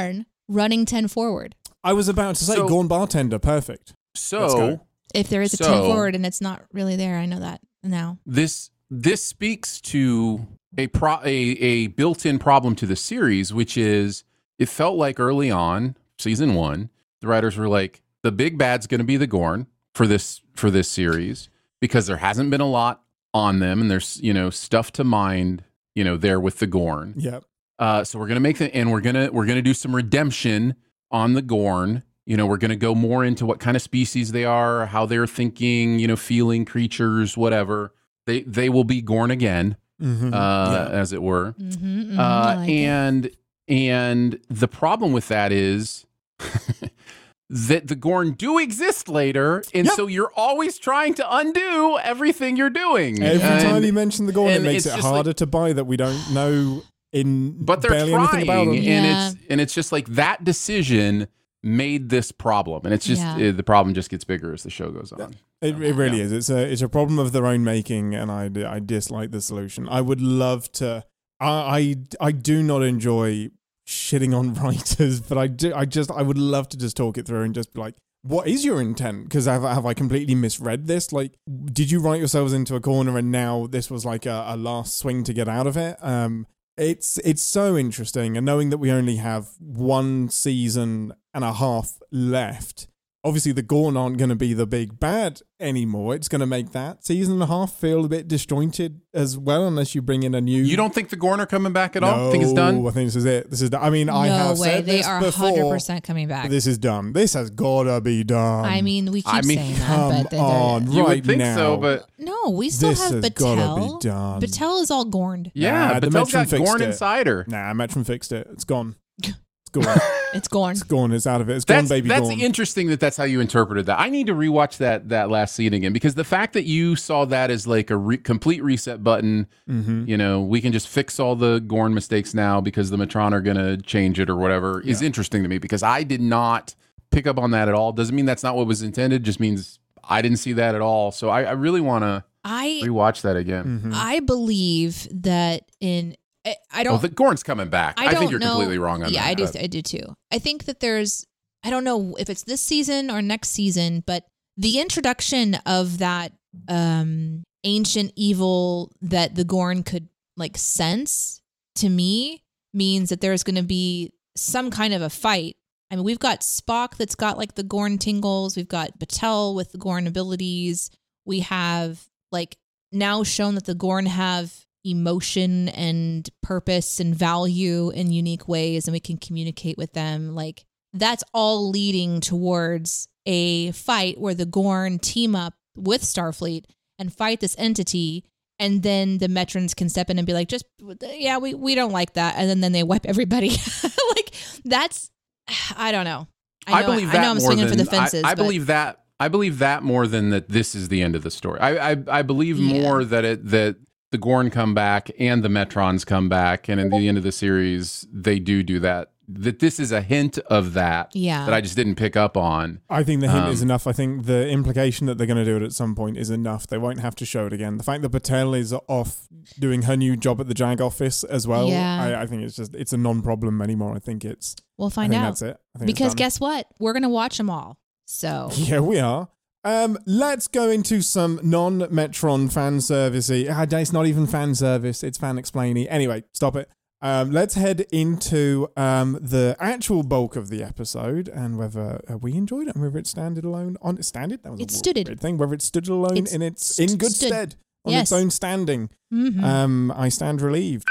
running ten forward. I was about to say So- Gorn bartender, perfect. Let's So go. If there is a So- ten forward and it's not really there, I know that now. this this speaks to a pro a, a built-in problem to the series, which is it felt like early on season one, the writers were like, the big bad's going to be the Gorn for this for this series because there hasn't been a lot on them, and there's you know stuff to mind you know there with the Gorn. Yep. Uh, so we're gonna make the and we're gonna we're gonna do some redemption on the Gorn. You know, we're gonna go more into what kind of species they are, how they're thinking, you know, feeling creatures, whatever. They they will be Gorn again, Mm-hmm. uh, yeah. as it were. Mm-hmm, mm-hmm, Uh, I like it. and and the problem with that is that the Gorn do exist later, and Yep. so you're always trying to undo everything you're doing. Every And- time you mention the Gorn, it and makes it's it just harder to buy that we don't know in but they're barely trying, anything about them. and Yeah. it's and it's just like that decision made this problem, and it's just Yeah. uh, the problem just gets bigger as the show goes on. It, it really Yeah. is. It's a it's a problem of their own making, and I, I dislike the solution. I would love to. I, I I do not enjoy shitting on writers, but I do. I just I would love to just talk it through and just be like, what is your intent? Because have have I completely misread this? Like, did you write yourselves into a corner, and now this was like a, a last swing to get out of it? Um, it's it's so interesting, and knowing that we only have one season and a half left. Obviously, the Gorn aren't going to be the big bad anymore. It's going to make that season and a half feel a bit disjointed as well, unless you bring in a new. You don't think the Gorn are coming back at no, all? Think it's done? I think this is it. This is. I mean, I no have way. said They this are before. one hundred percent coming back. This is done. This has gotta be done. I mean, we keep I mean, saying come that, but they're, on, You right would think now. so, but no, we still This have has gotta Batel. be done. Batel is all gorned. yeah, Nah, the Batel's got Metron fixed Gorn it. Insider. Nah, Metron fixed it. It's gone. It's gone. It's gorn. It's gone. It's out of it. It's gone, That's baby. that's gone. interesting that that's how you interpreted that. I need to rewatch that that last scene again because the fact that you saw that as like a re- complete reset button, Mhm. you know, we can just fix all the Gorn mistakes now because the Metron are going to change it or whatever is interesting to me because I did not pick up on that at all. Doesn't mean that's not what was intended. Just means I didn't see that at all. So I, I really want to I rewatch that again. Mhm. I believe that in I, I don't Oh, the Gorn's coming back. I I, don't think you're know. completely wrong on yeah, that. I do. but- I do too. I think that there's. I don't know if it's this season or next season, but the introduction of that um, ancient evil that the Gorn could like sense to me means that there's going to be some kind of a fight. I mean, we've got Spock that's got like the Gorn tingles. We've got Batel with the Gorn abilities. We have like now shown that the Gorn have emotion and purpose and value in unique ways, and we can communicate with them. Like that's all leading towards a fight where the Gorn team up with Starfleet and fight this entity, and then the Metrons can step in and be like, just yeah, we, we don't like that, and then, then they wipe everybody. Like that's I don't know. I, I know, believe I, that know I'm more swinging than, for the fences. I, I but believe that. I believe that more than that. This is the end of the story. I I, I believe Yeah. more that it that the Gorn come back and the Metrons come back, and at the end of the series, they do do that. That this is a hint of that. Yeah. That I just didn't pick up on. I think the hint Um, is enough. I think the implication that they're going to do it at some point is enough. They won't have to show it again. The fact that Batel is off doing her new job at the JAG office as well, Yeah. I, I think it's just it's a non-problem anymore. I think it's. we'll I find think out. that's it. I think it's Because done. guess what? We're gonna watch them all. So Yeah, we are. Um, let's go into some non-Metron fan servicey. Ah, it's not even fan service; it's fan explainy. Anyway, stop it. Um, let's head into um, the actual bulk of the episode and whether uh, we enjoyed it and whether it standed alone on it. Standed? That was a It stood it. weird thing. Whether it stood alone It's in its st- in good stood. stead on Yes. its own standing. mhm. Um, I stand relieved.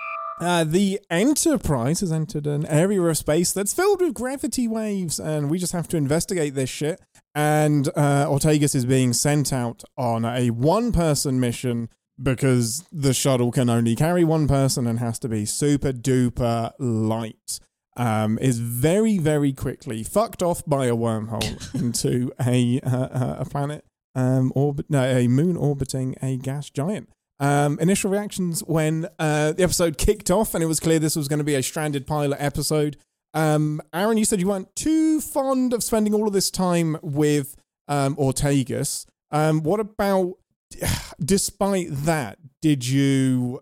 Uh, the Enterprise has entered an area of space that's filled with gravity waves, and we just have to investigate this shit. And uh, Ortegas is being sent out on a one-person mission because the shuttle can only carry one person and has to be super duper light. Um, is very very quickly fucked off by a wormhole into a uh, a planet um orbit no a moon orbiting a gas giant. Um, initial reactions when uh, the episode kicked off and it was clear this was going to be a stranded pilot episode. Um, Aaron, you said you weren't too fond of spending all of this time with um, Ortegas. Um, what about despite that, did you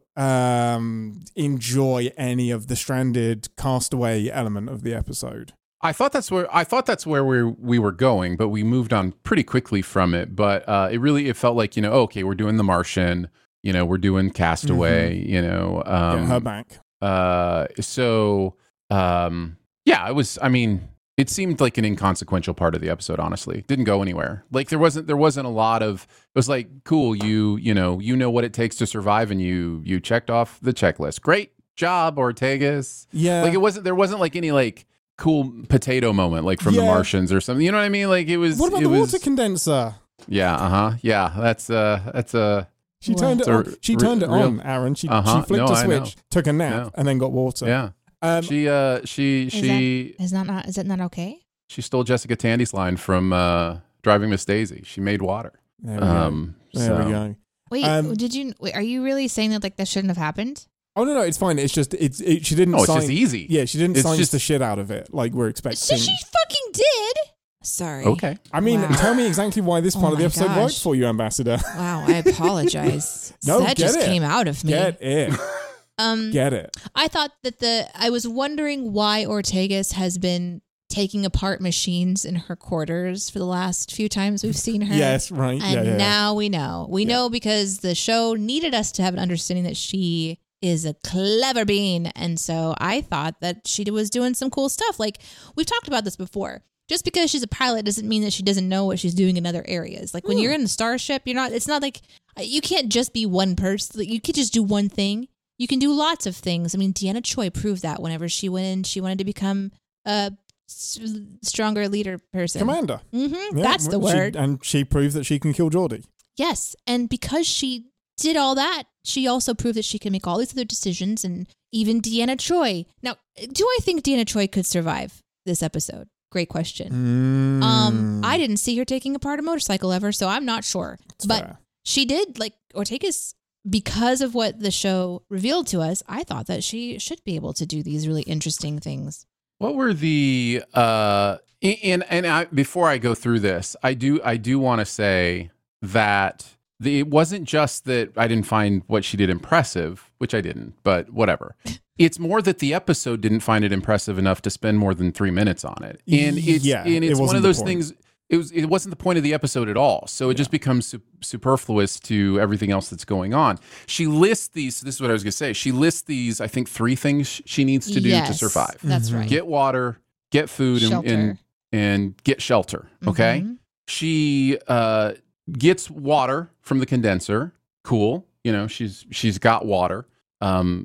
um, enjoy any of the stranded castaway element of the episode? I thought that's where I thought that's where we we were going, but we moved on pretty quickly from it. But uh, it really it felt like, you know, okay, we're doing The Martian, you know, we're doing Castaway, mm-hmm. you know, um, Get her back. Uh, so um, yeah, it was. I mean, it seemed like an inconsequential part of the episode. Honestly, didn't go anywhere. Like there wasn't there wasn't a lot of. It was like, cool, you you know you know what it takes to survive, and you you checked off the checklist. Great job, Ortegas. Yeah, like it wasn't there wasn't like any like. cool potato moment like from yeah. The Martians or something, you know what I mean? Like it was. What about it the was, water condenser? Yeah, uh huh. Yeah, that's uh, that's uh. She turned it a, on. She turned it real, on, Aaron. She uh-huh. she flicked no, a switch, took a nap, no. and then got water. Yeah. Um, she uh she Is she that, is that not is that not okay? she stole Jessica Tandy's line from uh, Driving Miss Daisy. She made water. There we um, go. There so. we go. Wait, Um, did you? Wait, are you really saying that like that shouldn't have happened? Oh no, no, it's fine. It's just it's it, she didn't. Oh, it's sign, just easy. Yeah, she didn't It's science just- the shit out of it like we're So expecting. she fucking did. Sorry. Okay. I mean, Wow. tell me exactly why this Oh part of the my episode gosh. worked for you, Ambassador. Wow, I apologize. No, that get just it. came out of me. Get it. um, Get it. I thought that the I was wondering why Ortegas has been taking apart machines in her quarters for the last few times we've seen her. Yes, right. And yeah, yeah. now we know. We Yeah. know because the show needed us to have an understanding that she is a clever bean. And so I thought that she was doing some cool stuff. Like we've talked about this before. Just because she's a pilot doesn't mean that she doesn't know what she's doing in other areas. Like when Hmm. you're in the starship, you're not, it's not like you can't just be one person. Like, you could just do one thing. You can do lots of things. I mean, Deanna Choi proved that whenever she went in, she wanted to become a s- stronger leader person. Commander. Mm-hmm. Yeah, That's the she- word. and she proved that she can kill Geordie. Yes. And because she did all that, she also proved that she can make all these other decisions, and even Deanna Choi. Now, do I think Deanna Choi could survive this episode? Great question. Mm. Um, I didn't see her taking apart a motorcycle ever, so I'm not sure. That's but fair. she did, like, Ortegas, because of what the show revealed to us, I thought that she should be able to do these really interesting things. What were the uh and and I, before I go through this, I do I do want to say that the, it wasn't just that I didn't find what she did impressive, which I didn't, but whatever. It's more that the episode didn't find it impressive enough to spend more than three minutes on it, and it's Yeah, and it it's one wasn't of the those point. things. It was it wasn't the point of the episode at all, so it just becomes su- superfluous to everything else that's going on. She lists these. This is what I was going to say. She lists these. I think three things she needs to do Yes, to survive: That's Mhm. right. get water, get food, and, Shelter. and and get shelter. Okay. Mhm. She uh, gets water from the condenser. Cool. You know, she's she's got water. Um,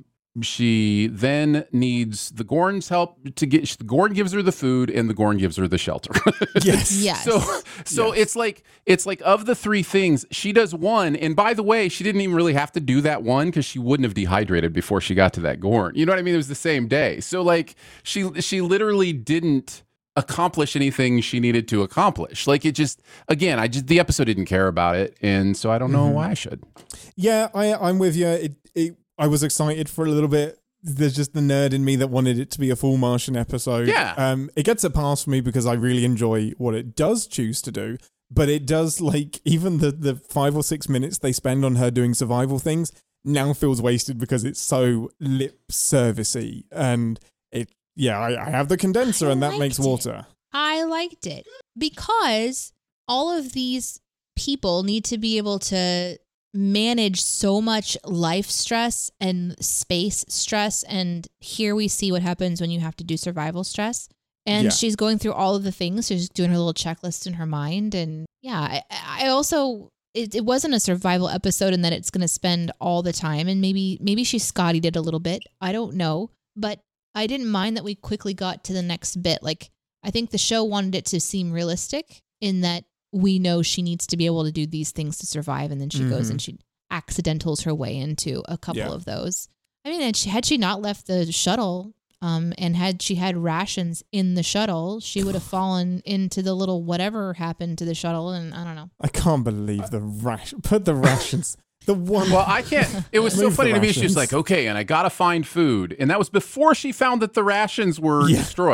she then needs the Gorn's help to get. The Gorn gives her the food, and the Gorn gives her the shelter. Yes. Yes. So, so Yes. it's like it's like of the three things, she does one. And by the way, she didn't even really have to do that one because she wouldn't have dehydrated before she got to that Gorn. You know what I mean? It was the same day. So like she she literally didn't accomplish anything she needed to accomplish. Like it just again, I just the episode didn't care about it, and so I don't know Mhm. why I should. Yeah, I, I'm with you. It, it, I was excited for a little bit. There's just the nerd in me that wanted it to be a full Martian episode. Yeah. Um, it gets a pass for me because I really enjoy what it does choose to do. But it does, like, even the, the five or six minutes they spend on her doing survival things now feels wasted because it's so lip servicey. And it, yeah, I, I have the condenser I and that liked makes it. water. I liked it because all of these people need to be able to manage so much life stress and space stress. And here we see what happens when you have to do survival stress. And Yeah. she's going through all of the things. She's doing her little checklist in her mind. And yeah, I, I also, it, it wasn't a survival episode in that it's going to spend all the time. And maybe, maybe she Scottied it a little bit. I don't know. But I didn't mind that we quickly got to the next bit. Like, I think the show wanted it to seem realistic in that we know she needs to be able to do these things to survive. And then she goes Mhm. and she accidentals her way into a couple Yeah. of those. I mean, had she, had she not left the shuttle, um, and had she had rations in the shuttle, she would have fallen into the little whatever happened to the shuttle. And I don't know. I can't believe the ration. Put the rations. The one. Well, I can't. It was so Move the funny to me. She was rations. like, okay, and I got to find food. And that was before she found that the rations were Yeah. destroyed.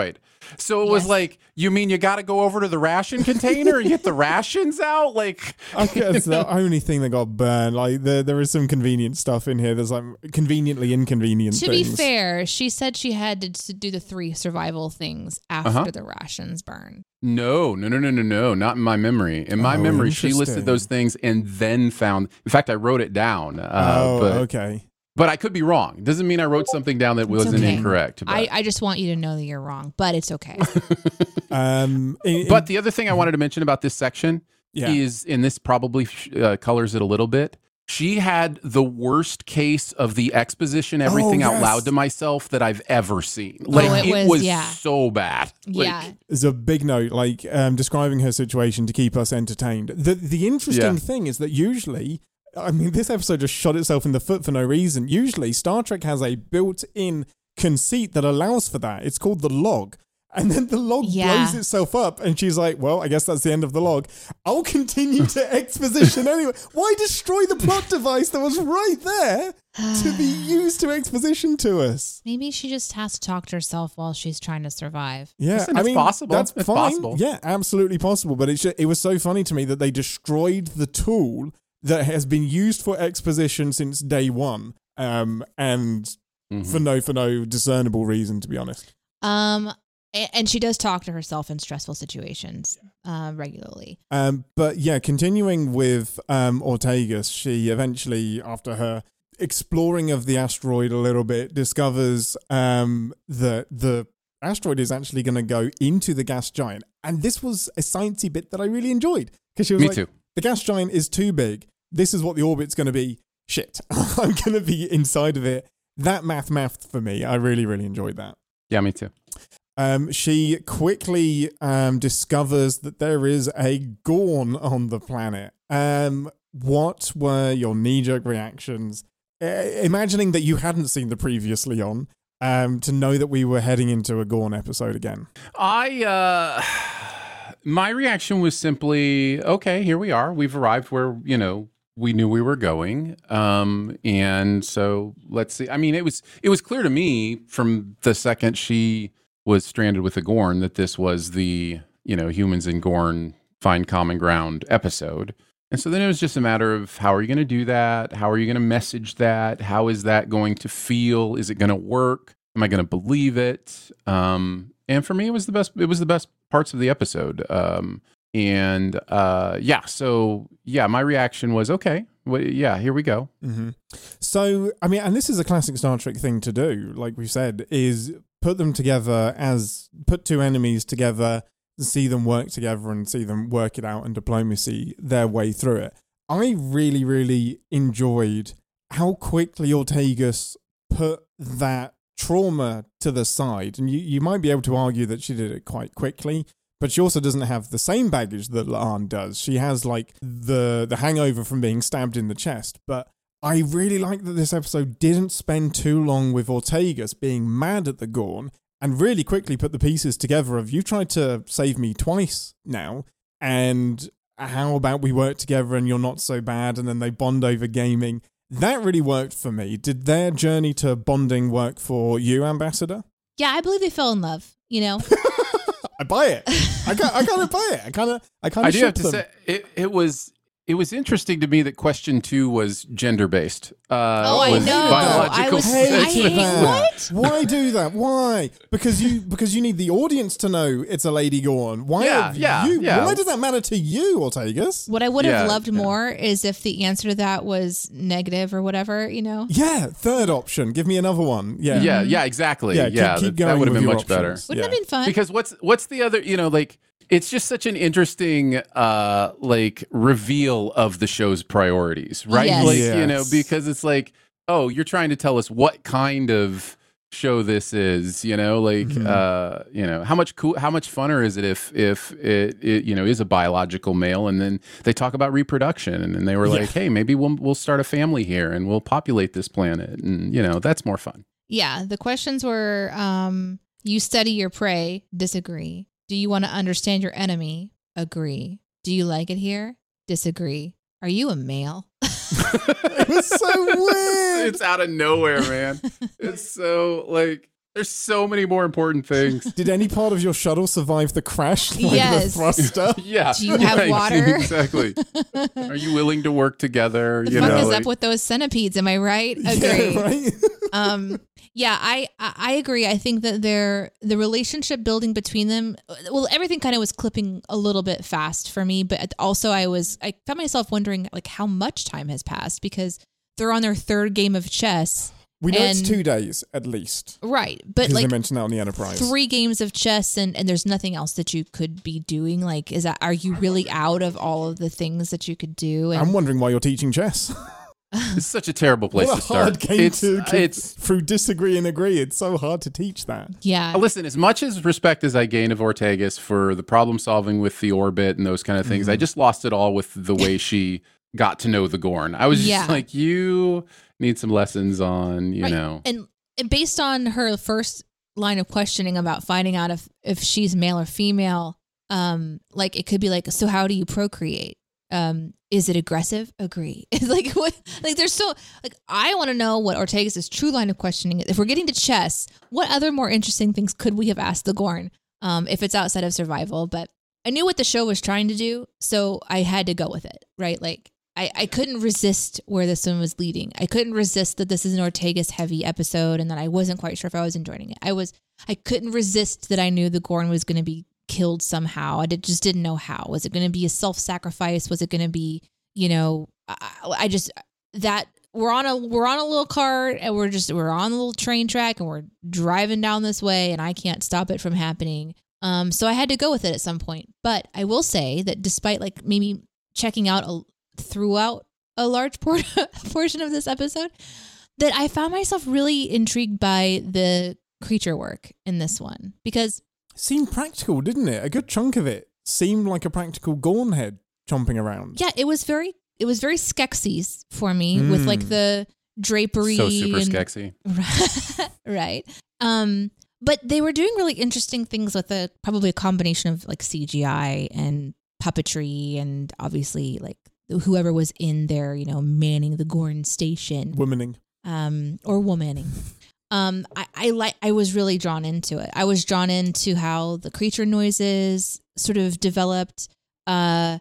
So it was Yes. like, you mean you got to go over to the ration container and get the rations out? Like, I guess the only thing that got burned. Like there, there is some convenient stuff in here. There's like conveniently inconvenient To things. be fair, she said she had to s- do the three survival things after Uh-huh. the rations burn. no, no, no, no, no, no, not in my memory. In my Oh, memory, she interesting. listed those things and then found. In fact, I wrote it down. Uh, oh, but, okay. but I could be wrong. Doesn't mean I wrote something down that It's wasn't okay. incorrect. But. I, I just want you to know that you're wrong, but it's okay. Um, in- in- But the other thing I wanted to mention about this section Yeah. is, and this probably uh, colors it a little bit, she had the worst case of the exposition everything Oh, out yes. loud to myself that I've ever seen. Like, it it, was- was, yeah. so bad. Like, yeah. is a big note, like um, describing her situation to keep us entertained. The the interesting Yeah. thing is that usually, I mean, this episode just shot itself in the foot for no reason. Usually, Star Trek has a built-in conceit that allows for that. It's called the log. And then the log Yeah. blows itself up, and she's like, well, I guess that's the end of the log. I'll continue to exposition anyway. Why destroy the plot device that was right there to be used to exposition to us? Maybe she just has to talk to herself while she's trying to survive. Yeah, Listen, I it's mean, possible. that's It's fine. possible. Yeah, absolutely possible. But it sh- it was so funny to me that they destroyed the tool that has been used for exposition since day one, um, and Mhm. for no for no discernible reason, to be honest. Um, a- and she does talk to herself in stressful situations uh, regularly. Um, but yeah, continuing with um, Ortegas, she eventually, after her exploring of the asteroid a little bit, discovers um, that the asteroid is actually going to go into the gas giant. And this was a sciencey bit that I really enjoyed, because she was Me like, too. the gas giant is too big. This is what the orbit's going to be. Shit, I'm going to be inside of it. That math mathed for me. I really, really enjoyed that. Yeah, me too. Um, she quickly um, discovers that there is a Gorn on the planet. Um, what were your knee-jerk reactions? Uh, imagining that you hadn't seen the previously on, um, to know that we were heading into a Gorn episode again. I, uh, my reaction was simply, okay, here we are. We've arrived where, you know, we knew we were going. Um, and so let's see. I mean, it was, it was clear to me from the second she was stranded with the Gorn that this was the, you know, humans and Gorn find common ground episode. And so then it was just a matter of, how are you going to do that? How are you going to message that? How is that going to feel? Is it going to work? Am I going to believe it? Um, and for me, it was the best. It was the best parts of the episode. Um, and uh, yeah, so yeah, my reaction was, okay, well, yeah, here we go. Mm-hmm. So, I mean, and this is a classic Star Trek thing to do, like we said, is put them together as, put two enemies together, see them work together and see them work it out and diplomacy their way through it. I really, really enjoyed how quickly Ortegas put that trauma to the side. And you, you might be able to argue that she did it quite quickly, but she also doesn't have the same baggage that La'an does. She has like the the hangover from being stabbed in the chest. But I really like that this episode didn't spend too long with Ortegas being mad at the Gorn and really quickly put the pieces together of, you tried to save me twice now, and how about we work together and you're not so bad, and then they bond over gaming. That really worked for me. Did their journey to bonding work for you, Ambassador? Yeah, I believe they fell in love, you know? I buy it. I got. I gotta buy it. I kind of. I kind I of. do have to say, it, it was it was interesting to me that question two was gender based. Uh, Oh, I was know. biological. I was- Hate I hate- that. what? Why do that? Why? Because you because you need the audience to know it's a lady Gorn. Why? Yeah, have yeah, you, yeah. Why does that matter to you, Ortegas? What I would have Yeah, loved yeah. more is if the answer to that was negative or whatever, you know? Yeah. Third option. Give me another one. Yeah. yeah, yeah, exactly. Yeah. Yeah, keep, keep that, going that would have with been your much better. options. Wouldn't yeah. that have been fun? Because what's what's the other? You know, like it's just such an interesting uh like reveal of the show's priorities, right? Yes. Like you know, Yes. because it's like, oh, you're trying to tell us what kind of show this is, you know, like Mhm. uh you know, how much cool how much funner is it if if it, it you know is a biological male, and then they talk about reproduction, and then they were Yeah. like, hey, maybe we'll we'll start a family here and we'll populate this planet, and you know, that's more fun. Yeah, the questions were um, you study your prey, disagree. Do you want to understand your enemy? Agree. Do you like it here? Disagree. Are you a male? It was so weird. It's out of nowhere, man. It's so like There's so many more important things. Did any part of your shuttle survive the crash? Like Yes. the thruster? Yeah. Do you have right, water? Exactly. Are you willing to work together? The You fuck know, is like- up with those centipedes? Am I right? Agree. Yeah, right? um yeah I, I i agree. I think that their the relationship building between them, well, everything kind of was clipping a little bit fast for me, but also i was i found myself wondering like how much time has passed, because they're on their third game of chess. We know it's And- two days at least. Right, but Because like they mentioned that on the Enterprise. three games of chess, and and there's nothing else that you could be doing. Like, is that, are you really out of all of the things that you could do? And I'm wondering why you're teaching chess. It's such a terrible place What a to start. hard game it's, to it's through disagree and agree. It's so hard to teach that. yeah, Uh, Listen, as much as respect as I gain of Ortegas for the problem solving with the orbit and those kind of things, I just lost it all with the way she got to know the Gorn. I was just Yeah. like, you need some lessons on, you Right. know. And, and based on her first line of questioning about finding out if, if she's male or female, um, like it could be like, so how do you procreate? Um, is it aggressive? Agree. It's like what? Like there's so like I want to know what Ortegas' true line of questioning is. If we're getting to chess, what other more interesting things could we have asked the Gorn? Um, if it's outside of survival, but I knew what the show was trying to do, so I had to go with it. Right? Like. I, I couldn't resist where this one was leading. I couldn't resist that this is an Ortegas heavy episode and that I wasn't quite sure if I was enjoying it. I was, I couldn't resist that I knew the Gorn was going to be killed somehow. I did, just didn't know how. Was it going to be a self-sacrifice? Was it going to be, you know, I, I just, that we're on a, we're on a little cart and we're just, we're on a little train track and we're driving down this way and I can't stop it from happening. Um, so I had to go with it at some point. But I will say that despite like maybe checking out a, throughout a large por- portion of this episode, that I found myself really intrigued by the creature work in this one, because Seemed practical, didn't it? A good chunk of it seemed like a practical Gorn head chomping around. yeah, it was very it was very Skeksis for me with like the drapery So super and skexy. right. Um, but they were doing really interesting things with a probably a combination of like C G I and puppetry and obviously like whoever was in there, you know, manning the Gorn station, Womaning. um, or womaning. Um, I, I like, I was really drawn into it. I was drawn into how the creature noises sort of developed. Uh,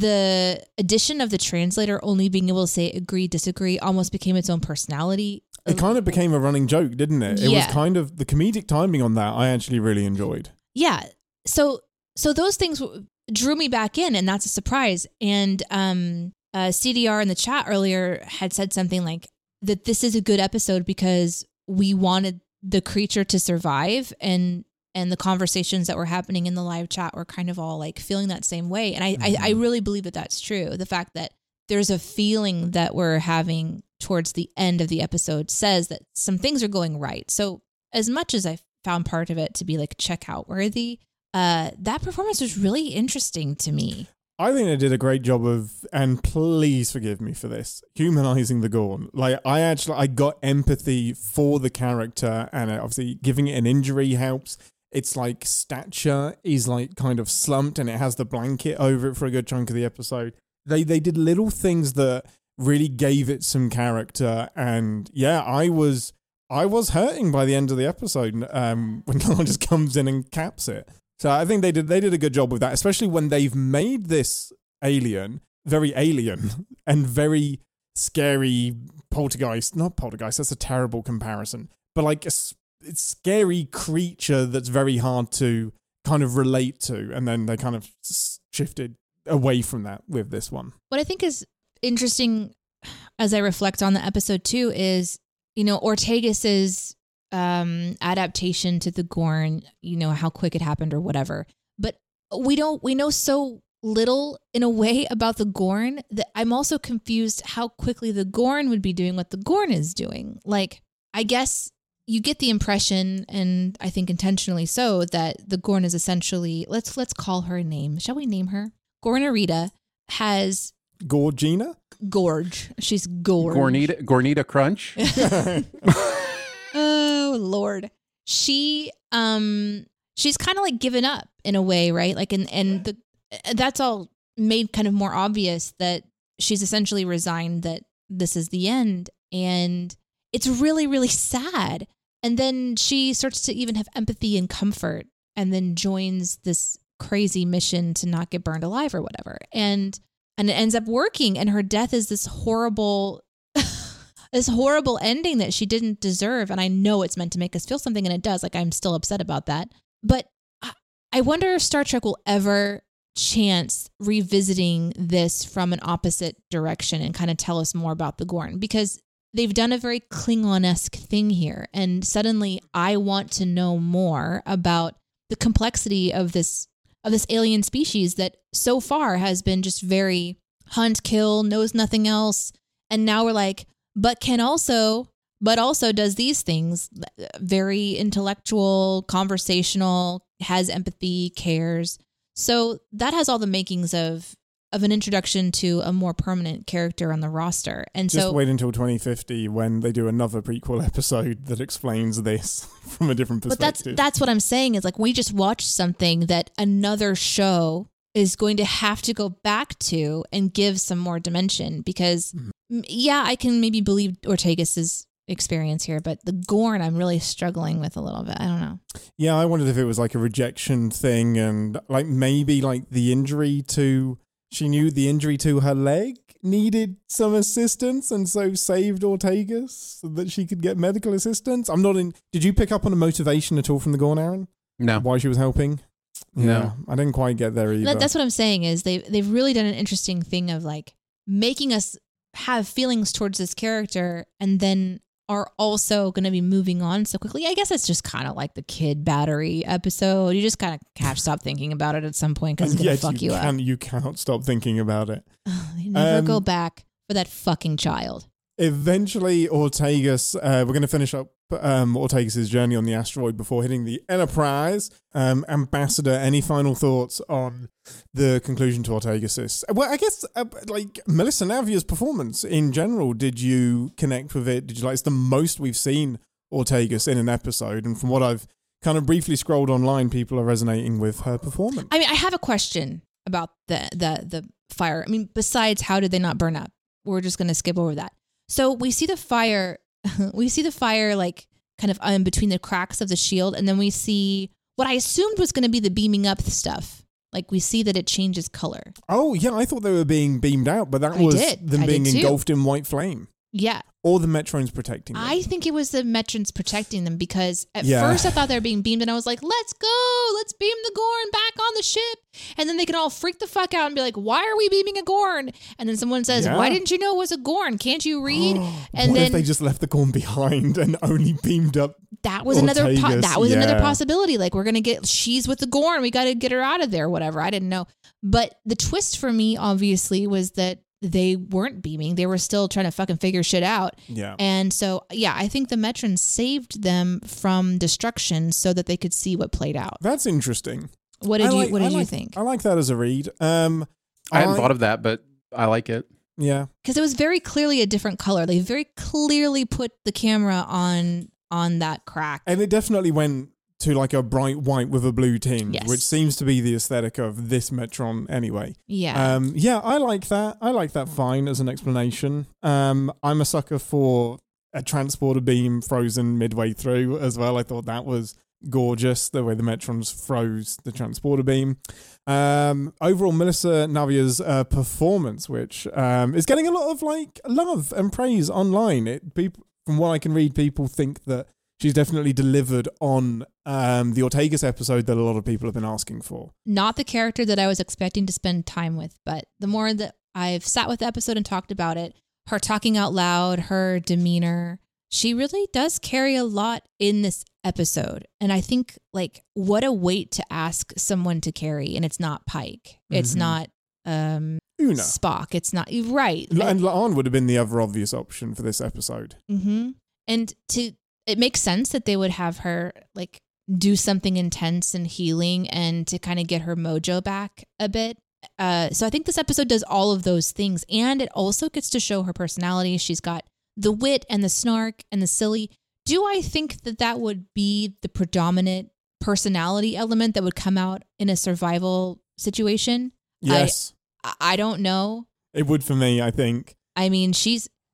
the addition of the translator only being able to say agree, disagree almost became its own personality. It kind of became a running joke, didn't it? It Yeah. was kind of the comedic timing on that I actually really enjoyed. Yeah. So, so those things w- drew me back in, and that's a surprise. And um, uh, C D R in the chat earlier had said something like that this is a good episode because we wanted the creature to survive, and and the conversations that were happening in the live chat were kind of all like feeling that same way. And I, mm-hmm. I, I really believe that that's true. The fact that there's a feeling that we're having towards the end of the episode says that some things are going right. So as much as I found part of it to be like checkout worthy, uh, that performance was really interesting to me. I think they did a great job of, and please forgive me for this, humanizing the Gorn. Like, I actually, I got empathy for the character, and obviously giving it an injury helps. It's like stature is like kind of slumped, and it has the blanket over it for a good chunk of the episode. They they did little things that really gave it some character, and yeah, I was I was hurting by the end of the episode um, when Khan just comes in and caps it. So I think they did they did a good job with that, especially when they've made this alien very alien and very scary poltergeist. Not poltergeist, that's a terrible comparison. But like a, a scary creature that's very hard to kind of relate to. And then they kind of shifted away from that with this one. What I think is interesting as I reflect on the episode too is, you know, Ortegas's um adaptation to the Gorn, you know, how quick it happened or whatever. But we don't we know so little in a way about the Gorn that I'm also confused how quickly the Gorn would be doing what the Gorn is doing. Like, I guess you get the impression, and I think intentionally so, that the Gorn is essentially, let's let's call her a name. Shall we name her? Gornarita has Gorgina? Gorge. She's Gorge. Gornita, Gornita Crunch. Oh Lord. She um she's kind of like given up in a way, right? Like and and the that's all made kind of more obvious that she's essentially resigned that this is the end, and it's really really sad And then she starts to even have empathy and comfort, and then joins this crazy mission to not get burned alive or whatever. And and it ends up working, and her death is this horrible this horrible ending that she didn't deserve. And I know it's meant to make us feel something, and it does. Like, I'm still upset about that. But I wonder if Star Trek will ever chance revisiting this from an opposite direction and kind of tell us more about the Gorn, because they've done a very Klingon-esque thing here. And suddenly I want to know more about the complexity of this of this alien species that so far has been just very hunt, kill, knows nothing else. And now we're like, but can also, but also does these things, very intellectual, conversational, has empathy, cares. So that has all the makings of of an introduction to a more permanent character on the roster. And Just so wait until twenty fifty when they do another prequel episode that explains this from a different But that's perspective. that's what I'm saying is, like, we just watched something that another show is going to have to go back to and give some more dimension, because mm-hmm. yeah, I can maybe believe Ortegas's experience here, but the Gorn I'm really struggling with a little bit. I don't know. Yeah, I wondered if it was like a rejection thing, and like maybe like the injury to she knew the injury to her leg needed some assistance, and so saved Ortegas so that she could get medical assistance. I'm not in. Did you pick up on a motivation at all from the Gorn, Aaron? No. Why she was helping? No. Yeah, I didn't quite get there either. That, that's what I'm saying is they they've really done an interesting thing of like making us have feelings towards this character, and then are also going to be moving on so quickly. I guess it's just kind of like the Kid Battery episode. You just kind of can't stop thinking about it at some point because it's going to fuck you, you can, up. You cannot stop thinking about it. They never Um, go back for that fucking child. Eventually, Ortegas, uh, we're going to finish up um, Ortegas' journey on the asteroid before hitting the Enterprise. Um, Ambassador, any final thoughts on the conclusion to Ortegas? Well, I guess, uh, like, Melissa Navia's performance in general, did you connect with it? Did you like, it's the most we've seen Ortegas in an episode, and from what I've kind of briefly scrolled online, people are resonating with her performance. I mean, I have a question about the the the fire. I mean, besides how did they not burn up? We're just going to skip over that. So we see the fire, we see the fire like kind of um, between the cracks of the shield. And then we see what I assumed was going to be the beaming up stuff. Like we see that it changes color. Oh, yeah, I thought they were being beamed out, but that I was did. them I being did too. engulfed in white flame. Yeah. Or the Metrons protecting them. I think it was the Metrons protecting them, because at Yeah. first I thought they were being beamed and I was like, let's go, let's beam the Gorn back on the ship. And then they can all freak the fuck out and be like, why are we beaming a Gorn? And then someone says, Yeah. why didn't you know it was a Gorn? Can't you read? And what then if they just left the Gorn behind and only beamed up? that was another po- Ortegas, that was another yeah. possibility. Like, we're going to get, she's with the Gorn. We got to get her out of there, whatever. I didn't know. But the twist for me, obviously, was that they weren't beaming. They were still trying to fucking figure shit out. Yeah. And so, yeah, I think the Metrons saved them from destruction so that they could see what played out. That's interesting. What did I you like- What did I you like- think? I like that as a read. Um, I hadn't thought of that, but I like it. Yeah. Because it was very clearly a different color. They very clearly put the camera on on that crack. And it definitely went to like a bright white with a blue tinge, Yes. which seems to be the aesthetic of this Metron anyway. Yeah. Um, yeah, I like that. I like that fine as an explanation. Um, I'm a sucker for a transporter beam frozen midway through as well. I thought that was gorgeous, the way the Metrons froze the transporter beam. Um, overall, Melissa Navia's uh, performance, which um, is getting a lot of like love and praise online. It people, from what I can read, people think that she's definitely delivered on um, the Ortegas episode that a lot of people have been asking for. Not the character that I was expecting to spend time with, but the more that I've sat with the episode and talked about it, her talking out loud, her demeanor, she really does carry a lot in this episode. And I think, like, what a weight to ask someone to carry. And it's not Pike. It's Mhm. not um, Una. Spock. It's not, right. L- And La'an would have been the other obvious option for this episode. Mm-hmm. And to it makes sense that they would have her like do something intense and healing and to kind of get her mojo back a bit. Uh, so I think this episode does all of those things, and it also gets to show her personality. She's got the wit and the snark and the silly. Do I think that that would be the predominant personality element that would come out in a survival situation? Yes, I, I don't know. it would for me, I think. I mean, she's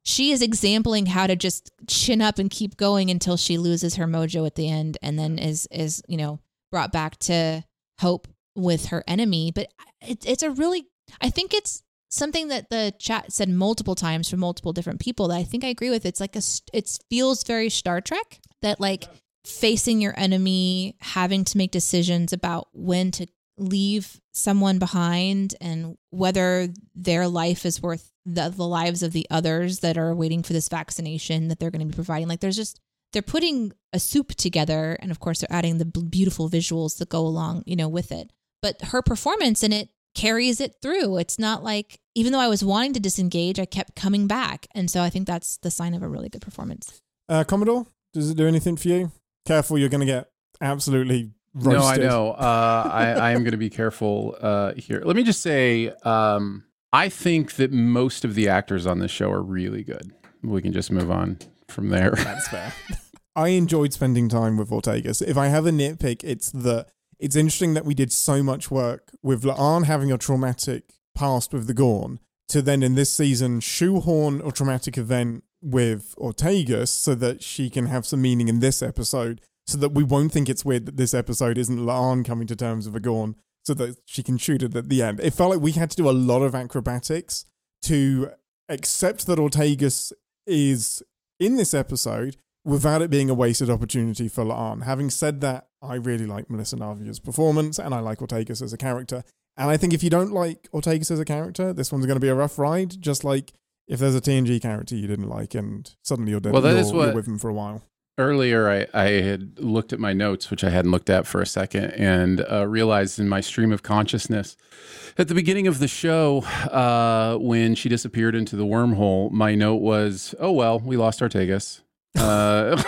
she is exempling how to just chin up and keep going until she loses her mojo at the end, and then is is you know brought back to hope with her enemy. But it, it's a really, I think it's something that the chat said multiple times from multiple different people that I think I agree with. It's like a, it feels very Star Trek, that like facing your enemy, having to make decisions about when to leave someone behind and whether their life is worth the, the lives of the others that are waiting for this vaccination that they're going to be providing. Like there's just, they're putting a soup together, and of course they're adding the beautiful visuals that go along, you know, with it. But her performance in it carries it through. It's not like, even though I was wanting to disengage, I kept coming back. And so I think that's the sign of a really good performance. Uh, Commodore, does it do anything for you? Careful, you're going to get absolutely roasted. No, I know. Uh, I, I am going to be careful uh, here. Let me just say, um, I think that most of the actors on this show are really good. We can just move on from there. That's fair. I enjoyed spending time with Ortegas. If I have a nitpick, it's that it's interesting that we did so much work with La'an having a traumatic past with the Gorn to then in this season shoehorn a traumatic event with Ortegas so that she can have some meaning in this episode, so that we won't think it's weird that this episode isn't La'an coming to terms with a Gorn so that she can shoot it at the end. It felt like we had to do a lot of acrobatics to accept that Ortegas is in this episode without it being a wasted opportunity for La'an. Having said that, I really like Melissa Navia's performance and I like Ortegas as a character. And I think if you don't like Ortegas as a character, this one's going to be a rough ride, just like if there's a T N G character you didn't like and suddenly you're, dead, well, that you're, is what, you're with him for a while. Earlier, I, I had looked at my notes, which I hadn't looked at for a second, and uh, realized in my stream of consciousness, at the beginning of the show, uh, when she disappeared into the wormhole, my note was, oh, well, we lost Ortegas. Uh,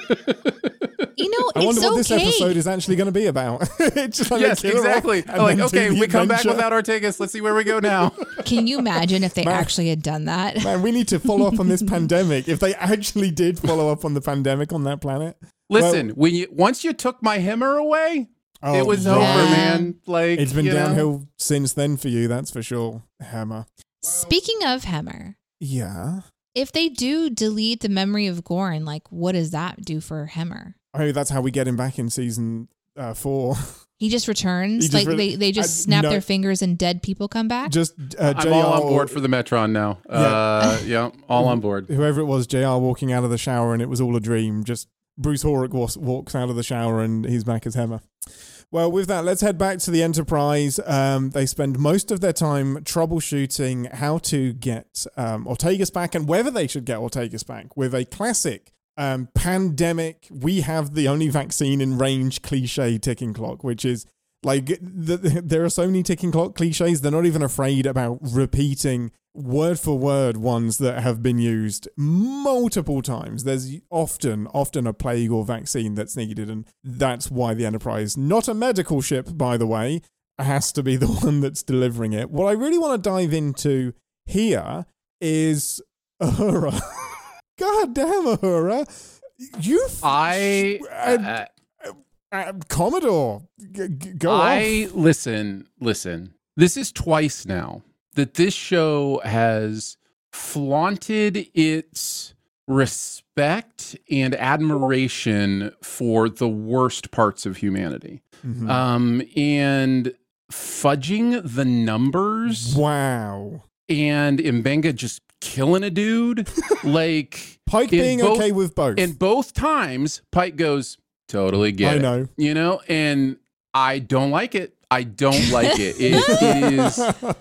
you know, I wonder it's what this okay. episode is actually going to be about. Just like yes, exactly. Like, okay, we come back adventure. without Ortegas. Let's see where we go now. Can you imagine if they Man. actually had done that? Man, we need to follow up on this pandemic. If they actually did follow up on the pandemic on that planet. Listen, well, when you once you took my Hemmer away, oh, it was yeah. over, man. Like It's been you know. downhill since then for you, that's for sure, Hammer. Speaking of Hemmer, Yeah. if they do delete the memory of Gorn, like what does that do for Hemmer? Oh, that's how we get him back in season uh, four. He just returns? He just like re- they, they just I- snap no. their fingers and dead people come back? Just uh, I'm J R all on board for the Metron now. Yeah. Uh, yeah, all on board. Whoever it was, J R walking out of the shower and it was all a dream. Just Bruce Horrick was, walks out of the shower and he's back as Hemmer. Well, with that, let's head back to the Enterprise. Um, they spend most of their time troubleshooting how to get um, Ortegas back and whether they should get Ortegas back with a classic um, pandemic, we have the only vaccine in range cliche ticking clock, which is like the, there are so many ticking clock cliches. They're not even afraid about repeating word for word ones that have been used multiple times. There's often, often a plague or vaccine that's needed. And that's why the Enterprise, not a medical ship, by the way, has to be the one that's delivering it. What I really want to dive into here is Uhura. God damn, Uhura. You... F- I... uh, uh, Commodore, g- g- go I off. listen, listen. This is twice now that this show has flaunted its respect and admiration for the worst parts of humanity. Mm-hmm. Um, and fudging the numbers. Wow. And M'Benga just killing a dude. Like Pike being both, okay with both. And both times, Pike goes, totally get I it. I know. You know, and I don't like it. I don't like it. It, it is.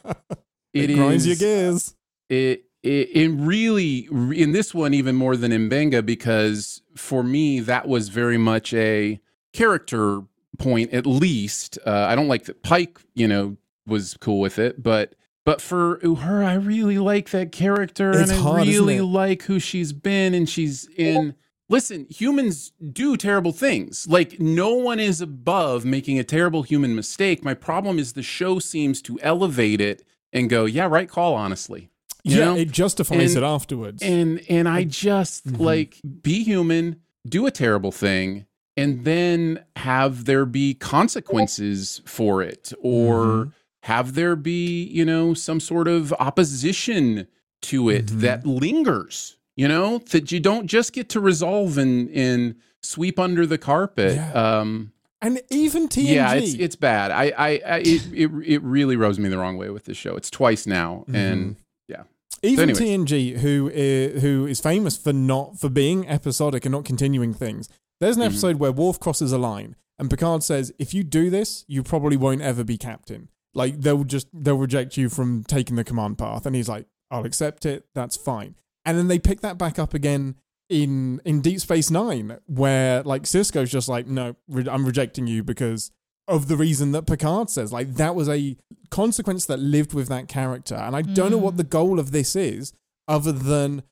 It, it grinds is, your gears. It, it it really in this one even more than M'Benga, because for me that was very much a character point. At least uh, I don't like that Pike, you know, was cool with it, but but for Uhura, I really like that character, It's and I hard, really isn't it? like who she's been, and she's in. Listen, humans do terrible things. Like, no one is above making a terrible human mistake. My problem is the show seems to elevate it and go, yeah, right call, honestly. You yeah, know? it justifies And- it afterwards. And and I just, Mhm. like, be human, do a terrible thing, and then have there be consequences for it. Or Mhm. have there be, you know, some sort of opposition to it Mhm. that lingers, you know, that you don't just get to resolve and, and sweep under the carpet. Yeah. Um, And even T N G. yeah, it's it's bad. I, I, I it, it it really rubs me the wrong way with this show. It's twice now, and yeah. Even anyways. T N G, who is, who is famous for not for being episodic and not continuing things. There's an Mhm. episode where Worf crosses a line, and Picard says, "If you do this, you probably won't ever be captain. Like they'll just they'll reject you from taking the command path." And he's like, "I'll accept it. That's fine." And then they pick that back up again in in Deep Space Nine, where like Sisko's just like, "No, re- I'm rejecting you because of the reason that Picard says." Like that was a consequence that lived with that character, and I don't know what the goal of this is, other than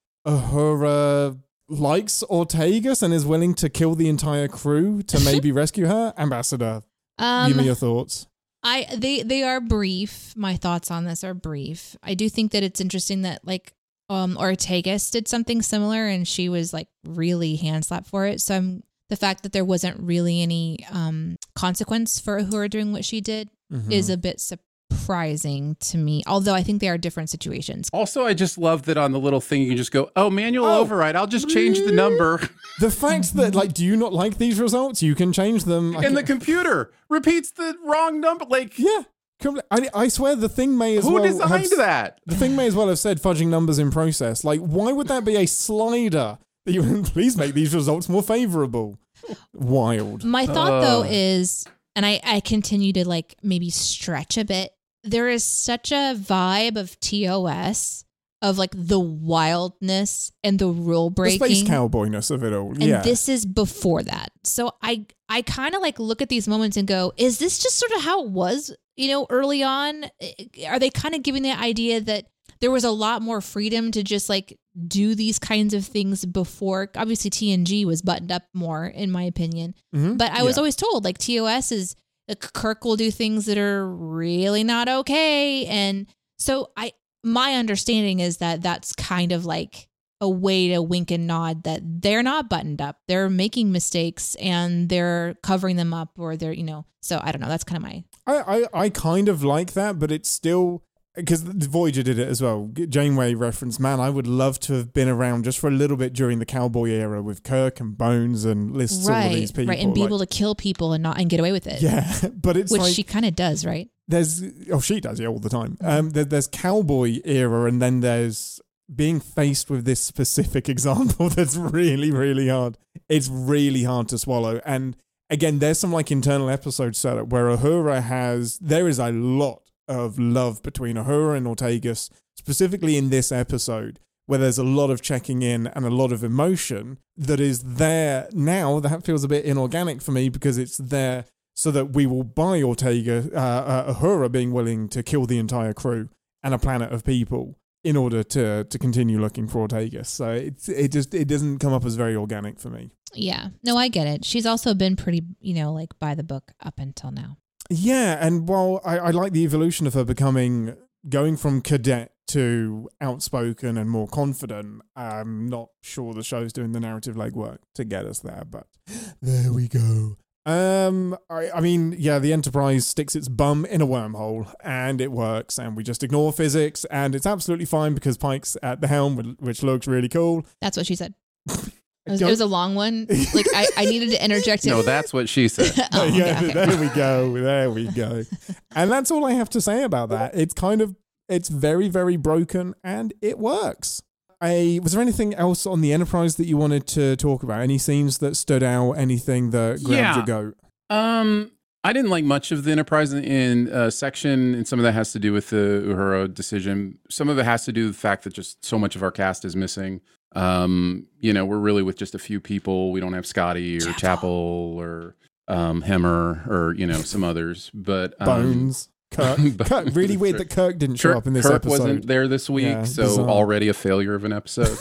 Uhura likes Ortegas and is willing to kill the entire crew to maybe rescue her. Ambassador, Um, give me your thoughts. I they they are brief. My thoughts on this are brief. I do think that it's interesting that like um Ortegas did something similar and she was like really hand slapped for it. So I'm the fact that there wasn't really any um consequence for Uhura doing what she did Mhm. is a bit surprising to me. Although I think they are different situations. Also, I just love that on the little thing you can just go, oh, manual Oh. override. I'll just change the number. The fact that, like, do you not like these results? You can change them. I And the can- computer repeats the wrong number. Like, yeah. Come- I, I swear the thing may as who well designed have, that? The thing may as well have said fudging numbers in process. Like, why would that be a slider that you please make these results more favorable? Wild. My thought though Ugh. is, and I, I continue to like maybe stretch a bit, there is such a vibe of T O S of like the wildness and the rule The breaking. space cowboyness of it all. And yeah. this is before that. So I I kind of like look at these moments and go, is this just sort of how it was, you know, early on? Are they kind of giving the idea that there was a lot more freedom to just like do these kinds of things before? Obviously T N G was buttoned up more, in my opinion. Mhm. But I was Yeah. always told like T O S is like, Kirk will do things that are really not okay. And so I, my understanding is that that's kind of like a way to wink and nod that they're not buttoned up. They're making mistakes and they're covering them up, or they're, you know, so I don't know. That's kind of my, I, I, I kind of like that, but it's still because Voyager did it as well. Janeway reference, man, I would love to have been around just for a little bit during the cowboy era with Kirk and Bones and lists all of right, these people. right. And be like- able to kill people and not, and get away with it. yeah, but it's Which like she kind of does, right? there's oh she does yeah all the time. Um, there, there's cowboy era, and then there's being faced with this specific example that's really really hard. It's really hard to swallow, and again, there's some like internal episode setup where Uhura has there is a lot of love between Uhura and Ortegas, specifically in this episode, where there's a lot of checking in and a lot of emotion that is there now. That feels a bit inorganic for me because it's there so that we will buy Ortega, uh, uh, Uhura being willing to kill the entire crew and a planet of people in order to to continue looking for Ortegas. So it's it just it doesn't come up as very organic for me. Yeah. No, I get it. She's also been pretty, you know, like by the book up until now. Yeah, and while I, I like the evolution of her becoming, going from cadet to outspoken and more confident, I'm not sure the show's doing the narrative legwork to get us there, but there we go. Um, I, I mean, yeah, the Enterprise sticks its bum in a wormhole, and it works, and we just ignore physics, and it's absolutely fine because Pike's at the helm, which looks really cool. That's what she said. It was, it was a long one. Like I, I needed to interject it. No, that's what she said. Oh, okay, yeah, okay. there we go. There we go. And that's all I have to say about that. It's kind of, it's very, very broken and it works. I, was there anything else on the Enterprise that you wanted to talk about? Any scenes that stood out? Anything that grabbed Yeah. your goat? Um, I didn't like much of the Enterprise in, in uh, section, and some of that has to do with the Uhura decision. Some of it has to do with the fact that just so much of our cast is missing. Um, you know, we're really with just a few people. We don't have Scotty or Chapel. Chapel or um, Hemmer or, you know, some others. But um, Bones. Kirk. Kirk. Really weird that Kirk didn't show Kirk, up in this Kirk episode. wasn't there this week, Yeah, so bizarre. already a failure of an episode.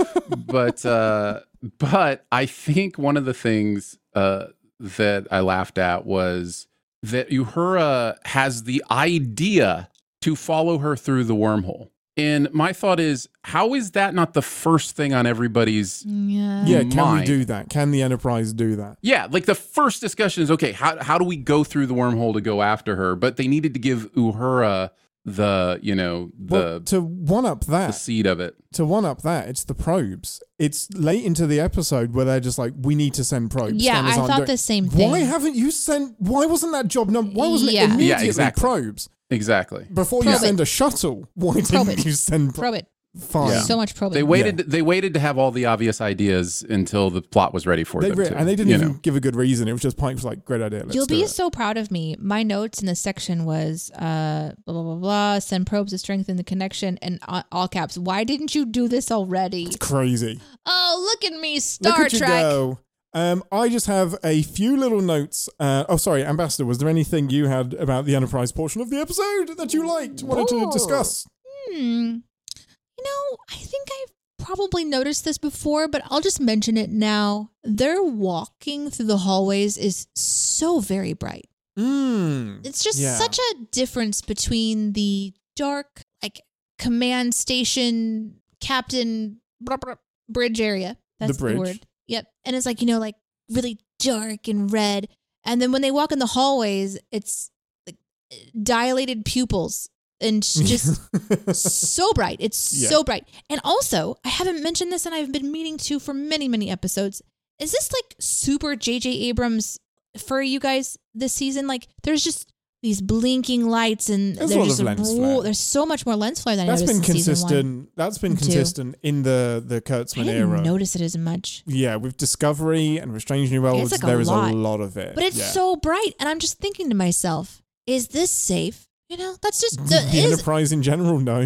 but uh, but I think one of the things uh, that I laughed at was that Uhura has the idea to follow her through the wormhole. And my thought is, how is that not the first thing on everybody's... Yeah. Yeah, can we Mine. do that? Can the Enterprise do that? Yeah, like the first discussion is, okay, how how do we go through the wormhole to go after her? But they needed to give Uhura the, you know, the, Well, to one up the that, seed of it. to one up that, it's the probes. It's late into the episode where they're just like, we need to send probes. Yeah, Scanners I aren't thought doing- the same thing. Why haven't you sent? Why wasn't that job number? Why wasn't Yeah. it immediately Yeah, exactly. probes Exactly. before you Probe it. send a shuttle? Why Probe didn't it. you send? Pro- Probe it. Fine. Yeah. So much probing. They waited. They waited to have all the obvious ideas until the plot was ready for They them. re- to, and they didn't you even know. give a good reason. It was just Pike was like, "Great idea, let's You'll do be it." so proud of me. My notes in this section was uh, blah, blah, blah, blah, send probes to strengthen the connection, and all, all caps, why didn't you do this already? It's crazy. Oh, look at me, Star Look at Trek. you go. Um, I just have a few little notes. Uh, oh, sorry, Ambassador, was there anything you had about the Enterprise portion of the episode that you liked, wanted Oh. to discuss? Hmm. You know, I think I've probably noticed this before, but I'll just mention it now. Their walking through the hallways is so very bright. Mm. It's just Yeah. such a difference between the dark, like, command station, captain, blah, blah, bridge area. That's the, bridge. word. Yep. And it's like, you know, like really dark and red. And then when they walk in the hallways, it's like dilated pupils and just so bright. It's Yeah. so bright. And also, I haven't mentioned this and I've been meaning to for many, many episodes. Is this like super J J Abrams for you guys this season? Like, there's just these blinking lights and There's a they're lot just of lens ro- flare. There's so much more lens flare than That's I been noticed in season one. consistent. That's been Me too. consistent in the the I Kurtzman didn't era. notice it as much. Yeah, with Discovery and with Strange New Worlds, like a there is lot. a lot of it. But it's Yeah. so bright, and I'm just thinking to myself, is this safe? You know, that's just the, the, is, Enterprise in general. No,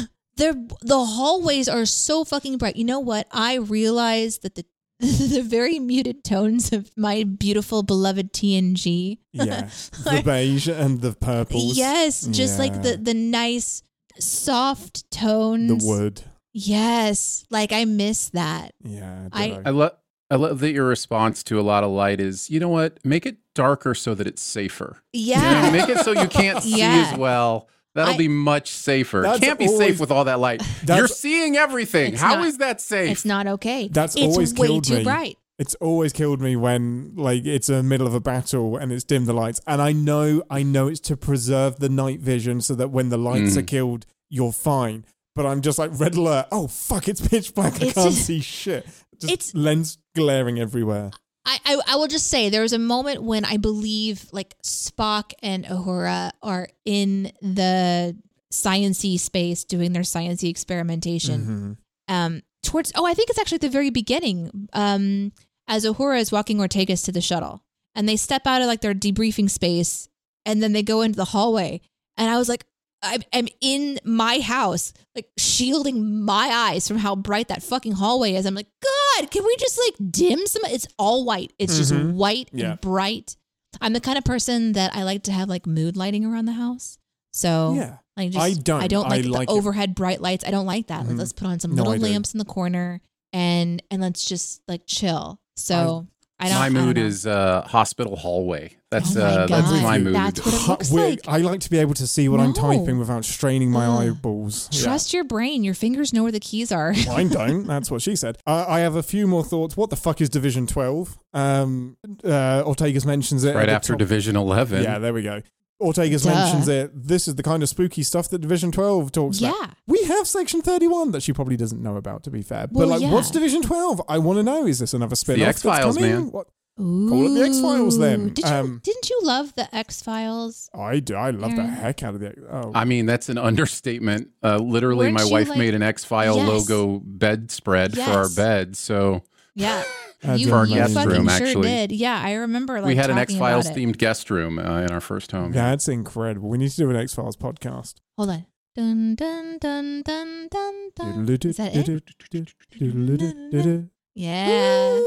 the the hallways are so fucking bright. You know what? I realized that the the very muted tones of my beautiful beloved T N G. yeah, the beige and the purples. Yes, just like Yeah. the the nice soft tones. the wood. Yes, like I miss that. Yeah, I- ditto. I love. I love that your response to a lot of light is, you know what? Make it darker so that it's safer. You know, Yeah. make it so you can't see Yeah. as well. That'll I- be much safer. It That's can't be always- safe with all that light. That's- You're seeing everything. It's How not- is that safe? It's not okay. That's it's always way killed too me. bright. It's always killed me when like it's in the middle of a battle and it's dim the lights. And I know, I know it's to preserve the night vision so that when the lights Mm. are killed, you're fine. But I'm just like, red alert. Oh, fuck, it's pitch black. I It's can't just- see shit. Just it's- lens glaring everywhere. I, I I will just say there was a moment when I believe like Spock and Uhura are in the sciencey space doing their sciencey experimentation. Mhm. Um, towards oh, I think it's actually at the very beginning. Um, as Uhura is walking Ortegas to the shuttle, and they step out of like their debriefing space, and then they go into the hallway, and I was like, I'm, I'm in my house, like shielding my eyes from how bright that fucking hallway is. I'm like, God, can we just like dim some? It's all white. It's just Mhm. white Yeah. and bright. I'm the kind of person that I like to have like mood lighting around the house. So Yeah. like just, I don't. I don't I like the like it. overhead bright lights. I don't like that. Like, Mhm. let's put on some No, little I do. lamps in the corner and and let's just like chill. So I, don't. my I don't mood know. is uh, hospital hallway. That's Oh my uh, that's God. my mood. That's what it Hu- looks we're- like. I like to be able to see what I'm No. typing without straining my Ugh. eyeballs. Yeah. Trust your brain. Your fingers know where the keys are. Mine don't. That's what she said. Uh, I have a few more thoughts. What the fuck is Division twelve? Um, uh, Ortegas mentions it. at right the after top. Division eleven. Yeah, there we go. Ortegas Duh. mentions it. This is the kind of spooky stuff that Division twelve talks about. Yeah. We have Section thirty-one that she probably doesn't know about, to be fair. But Well, like, yeah. what's Division twelve? I want to know. Is this another spin-off that's X-Files, coming? man. What? Ooh. Call it the X-Files then. Did you, Um, didn't you love the X Files? I do. I love the Aaron? heck out of the. Oh, I mean, that's an understatement. Uh, literally, Weren't my you, wife like- made an X-File Yes. logo bedspread for our Yes. bed. So Yeah. That's you For our you guest fucking room, sure actually. did. Yeah, I remember like we had an talking X-Files about it. themed guest room uh, in our first home. that's incredible. We need to do an X-Files podcast. Hold on. Dun dun dun dun dun dun. Is that it? it? Yeah.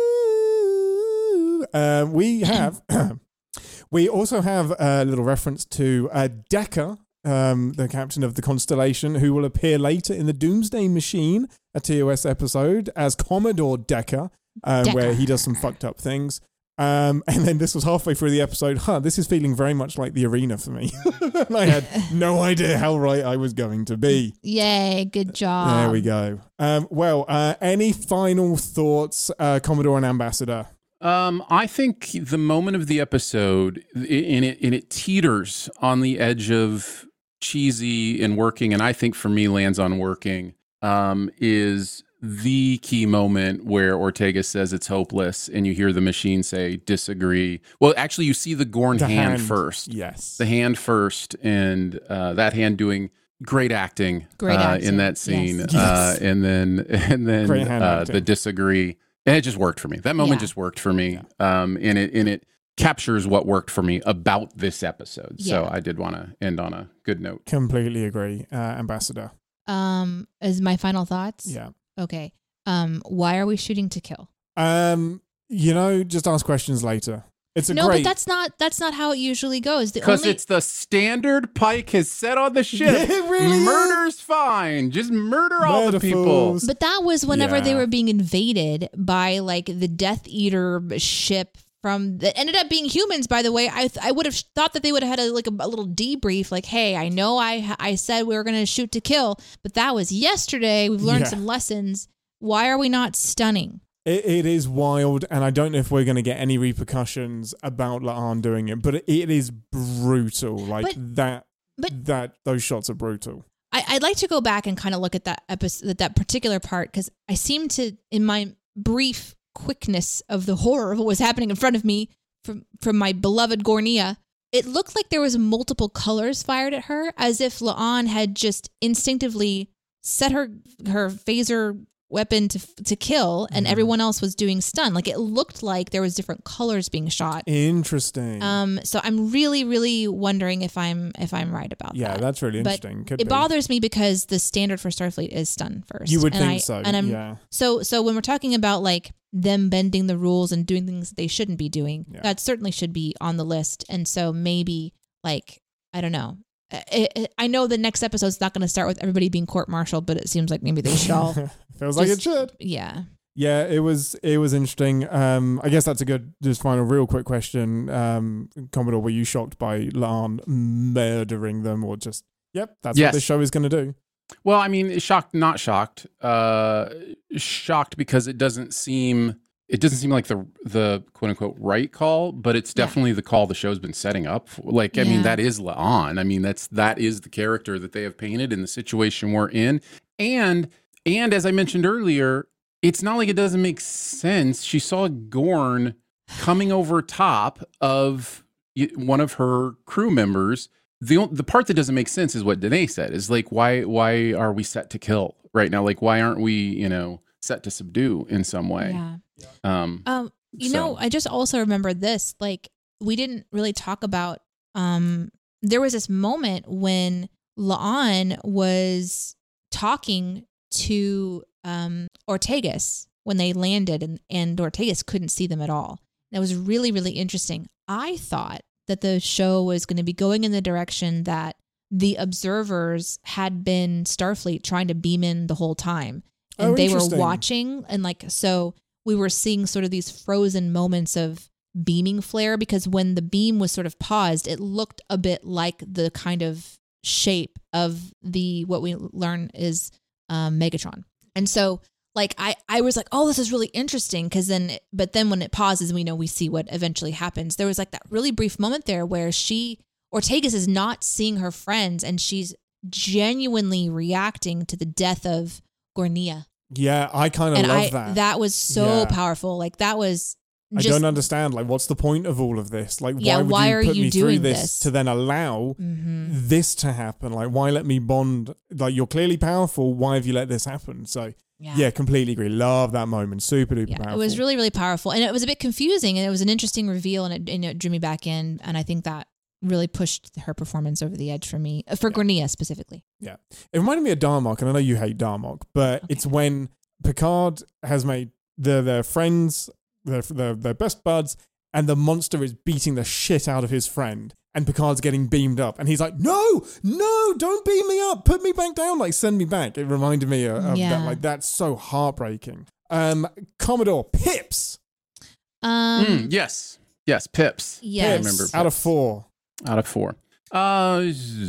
Uh, we have, we also have a little reference to uh, Decker, um, the captain of the Constellation, who will appear later in the Doomsday Machine, a T O S episode, as Commodore Decker, um, Decker. where he does some fucked up things. Um, and then this was halfway through the episode. Huh, this is feeling very much like the arena for me. And I had no idea how right I was going to be. Yay, good job. There we go. Um, well, uh, any final thoughts, uh, Commodore and Ambassador? Um, I think the moment of the episode, i- and it and it teeters on the edge of cheesy and working, and I think for me lands on working, um, is the key moment where Ortega says it's hopeless, and you hear the machine say disagree. Well, actually, you see the Gorn The hand, hand, first. yes. The hand first, and uh, that hand doing great acting, Great uh, acting, in that scene. yes. Uh, Yes. and then and then Great hand uh, acting. the disagree. And it just worked for me. That moment Yeah. just worked for me. Um, and it and it captures what worked for me about this episode. So Yeah. I did want to end on a good note. Completely agree, uh, Ambassador. Um, as my final thoughts. Yeah. Okay. Um, why are we shooting to kill? Um, you know, just ask questions later. It's a No, great. but that's not that's not how it usually goes. The Because only it's the standard Pike has set on the ship. Yeah, it really is. Murder's fine. Just murder all Murder the people. fools. But that was whenever they Yeah. were being invaded by like the Death Eater ship from that ended up being humans. By the way, I th- I would have thought that they would have had a, like a, a little debrief, like, "Hey, I know I I said we were going to shoot to kill, but that was yesterday. We've learned Yeah. some lessons. Why are we not stunning?" It, it is wild, and I don't know if we're going to get any repercussions about La'an doing it, but it, it is brutal. Like But- that, but- that those shots are brutal. I, I'd like to go back and kind of look at that episode, that particular part, because I seem to, in my brief quickness of the horror of what was happening in front of me from from my beloved Gornia, it looked like there was multiple colors fired at her, as if La'an had just instinctively set her her phaser weapon to to kill, and Mhm. everyone else was doing stun. Like it looked like there was different colors being shot. Interesting. Um, so I'm really, really wondering if I'm if I'm right about yeah, that. that's really But interesting. Could It be. bothers me because the standard for Starfleet is stun first. You would and think I, so. And I'm yeah. so so when we're talking about like them bending the rules and doing things that they shouldn't be doing, Yeah. that certainly should be on the list. And so maybe like I don't know. I, I, I know the next episode's not going to start with everybody being court-martialed, but it seems like maybe they should all. Feels like it just- should. Yeah. Yeah, it was it was interesting. Um, I guess that's a good, just final real quick question. Um, Commodore, were you shocked by La'an murdering them, or just, yep, that's Yes. what this show is going to do? Well, I mean, shocked, not shocked. Uh, shocked because it doesn't seem it doesn't seem like the the quote unquote right call, but it's Yeah. definitely the call the show's been setting up for. Like, I Yeah. mean, that is La'an. I mean, that's that is the character that they have painted in the situation we're in, and and as I mentioned earlier, it's not like it doesn't make sense. She saw Gorn coming over top of y- one of her crew members. The o- the part that doesn't make sense is what Danae said. Is like, why why are we set to kill right now? Like, why aren't we, you know, set to subdue in some way? Yeah. Um, Um, you So- know, I just also remember this. Like, we didn't really talk about. Um, there was this moment when La'an was talking to um Ortegas when they landed, and and Ortegas couldn't see them at all. That was really really interesting. I thought that the show was going to be going in the direction that the observers had been Starfleet trying to beam in the whole time, and Oh, they were interesting. watching, and like so. We were seeing sort of these frozen moments of beaming flare, because when the beam was sort of paused, it looked a bit like the kind of shape of the what we learn is um, Megatron. And so like I, I was like, oh, this is really interesting, because then but then when it pauses, we know we see what eventually happens. There was like that really brief moment there where she Ortegas is not seeing her friends, and she's genuinely reacting to the death of Gornia. Yeah, I kind of And love I that. was so Yeah. powerful. Like that was I just don't understand. Like, what's the point of all of this? Like, Yeah, why would why you are put you me through doing this, this? to then allow Mhm. this to happen? Like, why let me bond? Like, you're clearly powerful. Why have you let this happen? So, yeah, completely agree. Love that moment. Super duper Yeah, powerful. it was really, really powerful. And it was a bit confusing, and it was an interesting reveal, and it, and it drew me back in. And I think that really pushed her performance over the edge for me, uh, for Gornia specifically. Yeah. It reminded me of Darmok, and I know you hate Darmok, but Okay. it's when Picard has made the their friends, their, their, their best buds, and the monster is beating the shit out of his friend, and Picard's getting beamed up, and he's like, no, no, don't beam me up, put me back down, like, send me back. It reminded me of, of Yeah. that. Like, that's so heartbreaking. Um, Commodore Pips, Um, mm, yes, yes, Pips. yes. I remember out of Pips. four. Out of four. Uh,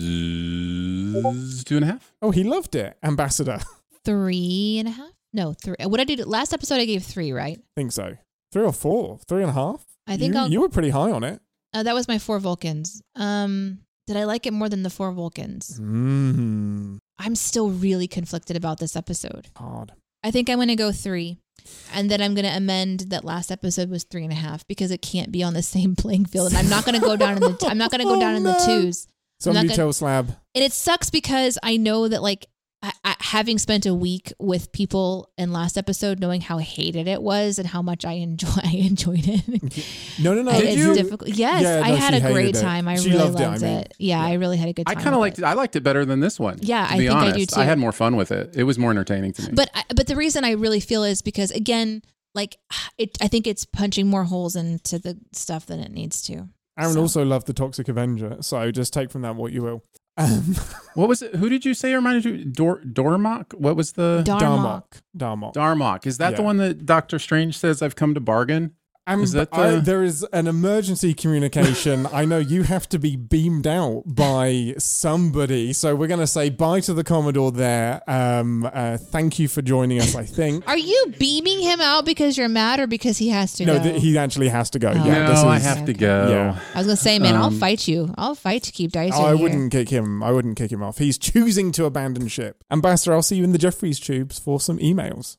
z- two and a half. Oh, he loved it. Ambassador. Three and a half? No, three. What did I do? Last episode, I gave three, right? think so. Three or four? Three and a half? I think you, I'll. you were pretty high on it. Uh, that was my four Vulcans. Um, Did I like it more than the Four Vulcans? Mm, I'm still really conflicted about this episode. hard. I think I'm going to go three. And then I'm going to amend that last episode was three and a half because it can't be on the same playing field. And I'm not going to go down in the, I'm not going to go Oh, down in the no. twos. Somebody gonna- tell Slab. And it sucks because I know that like I, I, having spent a week with people in last episode, knowing how hated it was and how much I enjoy, I enjoyed it. No, no, no. I- Did it's you? difficult. Yes, Yeah, I no, had she a great hated it. time. I She really loved loved it, it. I mean. Yeah, I really had a good I time. kind of with liked it. it. I liked it better than this one. Yeah, to I be think I honest. do too. I had more fun with it. It was more entertaining to me. But I, but the reason I really feel is because again, like it, I think it's punching more holes into the stuff than it needs to. Aaron So. also loved the Toxic Avenger, so just take from that what you will. Um, what was it? Who did you say reminded you? Dor- Dormok? What was the Darmok. Darmok. Darmok? Is that the Yeah. one that Doctor Strange says I've come to bargain? Um, Is that I- the- there is an emergency communication. I know you have to be beamed out by somebody, so we're going to say bye to the Commodore there. Um, uh, thank you for joining us, I think. Are you beaming him out because you're mad or because he has to No, go? th- he actually has to go. Oh. Yeah, no, this I is- have to Okay. go. Yeah. I was gonna say, man, I'll Um, fight you. I'll fight to keep Dice. Oh, I in here. wouldn't kick him. I wouldn't kick him off. He's choosing to abandon ship. Ambassador, I'll see you in the Jeffries tubes for some emails.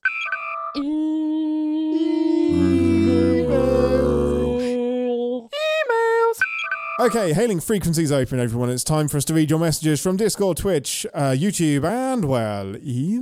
Okay, hailing frequencies open, everyone. It's time for us to read your messages from Discord, Twitch, uh, YouTube, and, well,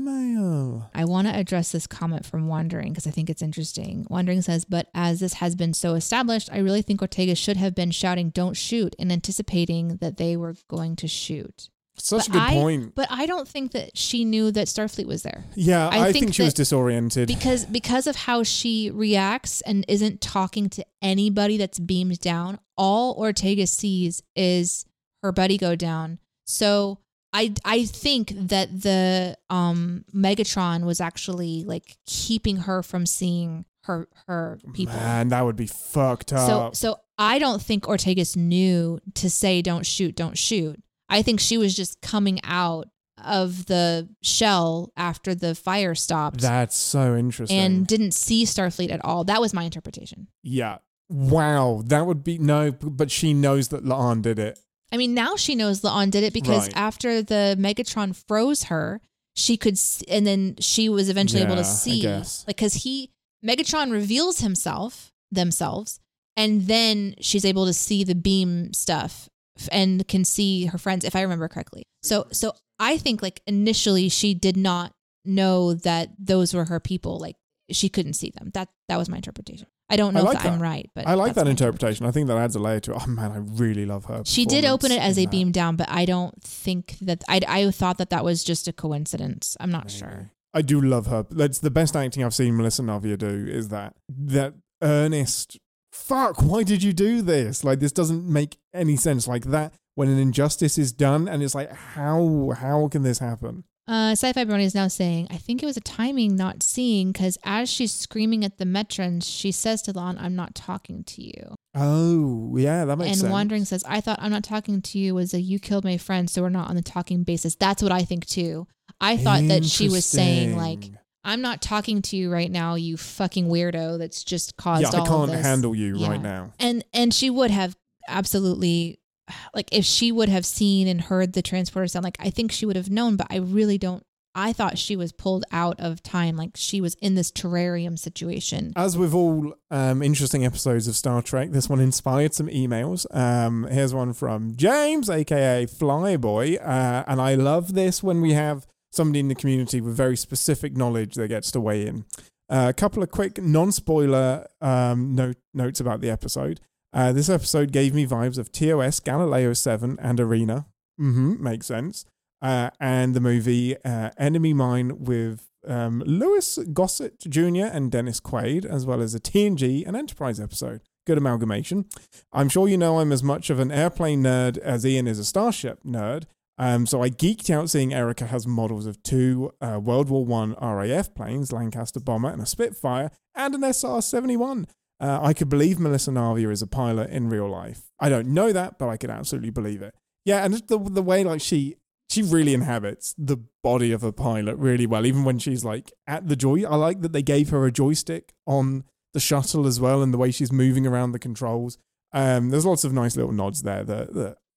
email. I want to address this comment from Wandering because I think it's interesting. Wandering says, but as this has been so established, I really think Ortega should have been shouting, don't shoot, and anticipating that they were going to shoot. Such But a good I- point. But I don't think that she knew that Starfleet was there. Yeah, I, I think, think she was that- disoriented. Because because of how she reacts and isn't talking to anybody that's beamed down, all Ortega sees is her buddy go down. So I I think that the um Megatron was actually like keeping her from seeing her her people. Man, that would be fucked up. So so I don't think Ortegas knew to say don't shoot, don't shoot. I think she was just coming out of the shell after the fire stopped. That's so interesting. And didn't see Starfleet at all. That was my interpretation. yeah. Wow, that would be... No, but she knows that La'an did it. I mean, now she knows La'an did it because Right. after the Megatron froze her, she could, s- and then she was eventually able Yeah, to I see, guess. like, because he Megatron reveals himself, themselves, and then she's able to see the beam stuff f- and can see her friends, if I remember correctly. So, so I think like initially she did not know that those were her people. Like she couldn't see them. That that was my interpretation. I don't know I like if I'm that. right, but I like that's that my interpretation. I think that adds a layer to it. Oh, man, I really love her. She did open it performance as in a that. beam down, but I don't think that I, I thought that that was just a coincidence. I'm not sure. I do love her. That's the best acting I've seen Melissa Navia do, is that that earnest, fuck, why did you do this? Like, this doesn't make any sense. Like that, when an injustice is done, and it's like, how how can this happen? Uh, Sci-Fi Brony is now saying, I think it was a timing not seeing because as she's screaming at the Metrons, she says to Lon, I'm not talking to you. Oh, yeah, that makes and sense. Wandering says, I thought I'm not talking to you was a you killed my friend, so we're not on the talking basis. That's what I think too. I thought that she was saying like, Interesting. I'm not talking to you right now, you fucking weirdo that's just caused yeah, all I can't of this. handle you Yeah. right now. And and she would have absolutely, like if she would have seen and heard the transporter sound, like I think she would have known, but I really don't. I thought she was pulled out of time, like she was in this terrarium situation. As with all um, interesting episodes of Star Trek, this one inspired some emails. Um, here's one from James, aka Flyboy, uh, and I love this when we have somebody in the community with very specific knowledge that gets to weigh in. Uh, a couple of quick non-spoiler um, note, notes about the episode. Uh, this episode gave me vibes of T O S, Galileo seven, and Arena. Mm-hmm, makes sense. Uh, and the movie uh, Enemy Mine with um, Louis Gossett Junior and Dennis Quaid, as well as a T N G and Enterprise episode. Good amalgamation. I'm sure you know I'm as much of an airplane nerd as Ian is a Starship nerd. Um, so I geeked out seeing Erica has models of two uh, World War One R A F planes, Lancaster Bomber and a Spitfire, and an S R seventy-one. Uh, I could believe Melissa Navia is a pilot in real life. I don't know that, but I could absolutely believe it. Yeah, and the the way like she she really inhabits the body of a pilot really well. Even when she's like at the joy, I like that they gave her a joystick on the shuttle as well, and the way she's moving around the controls. Um, there's lots of nice little nods there that, that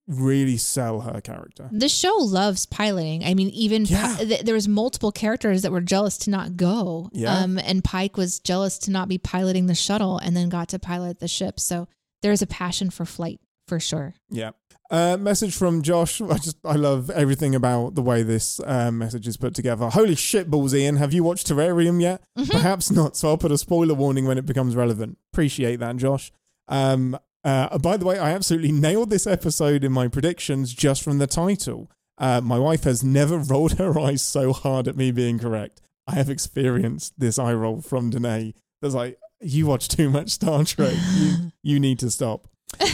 really sell her character. The show loves piloting. I mean, even Yeah. Pi- th- there was multiple characters that were jealous to not go. Yeah. Um, and Pike was jealous to not be piloting the shuttle and then got to pilot the ship. So there's a passion for flight for sure. Yeah. Uh, message from Josh. I just I love everything about the way this uh, message is put together. Holy shit balls, Ian. Have you watched Terrarium yet? Mm-hmm. Perhaps not, so I'll put a spoiler warning when it becomes relevant. Appreciate that, Josh. Um, uh, by the way, I absolutely nailed this episode in my predictions just from the title. Uh, my wife has never rolled her eyes so hard at me being correct. I have experienced this eye roll from Danae. That's like, you watch too much Star Trek. You, you need to stop.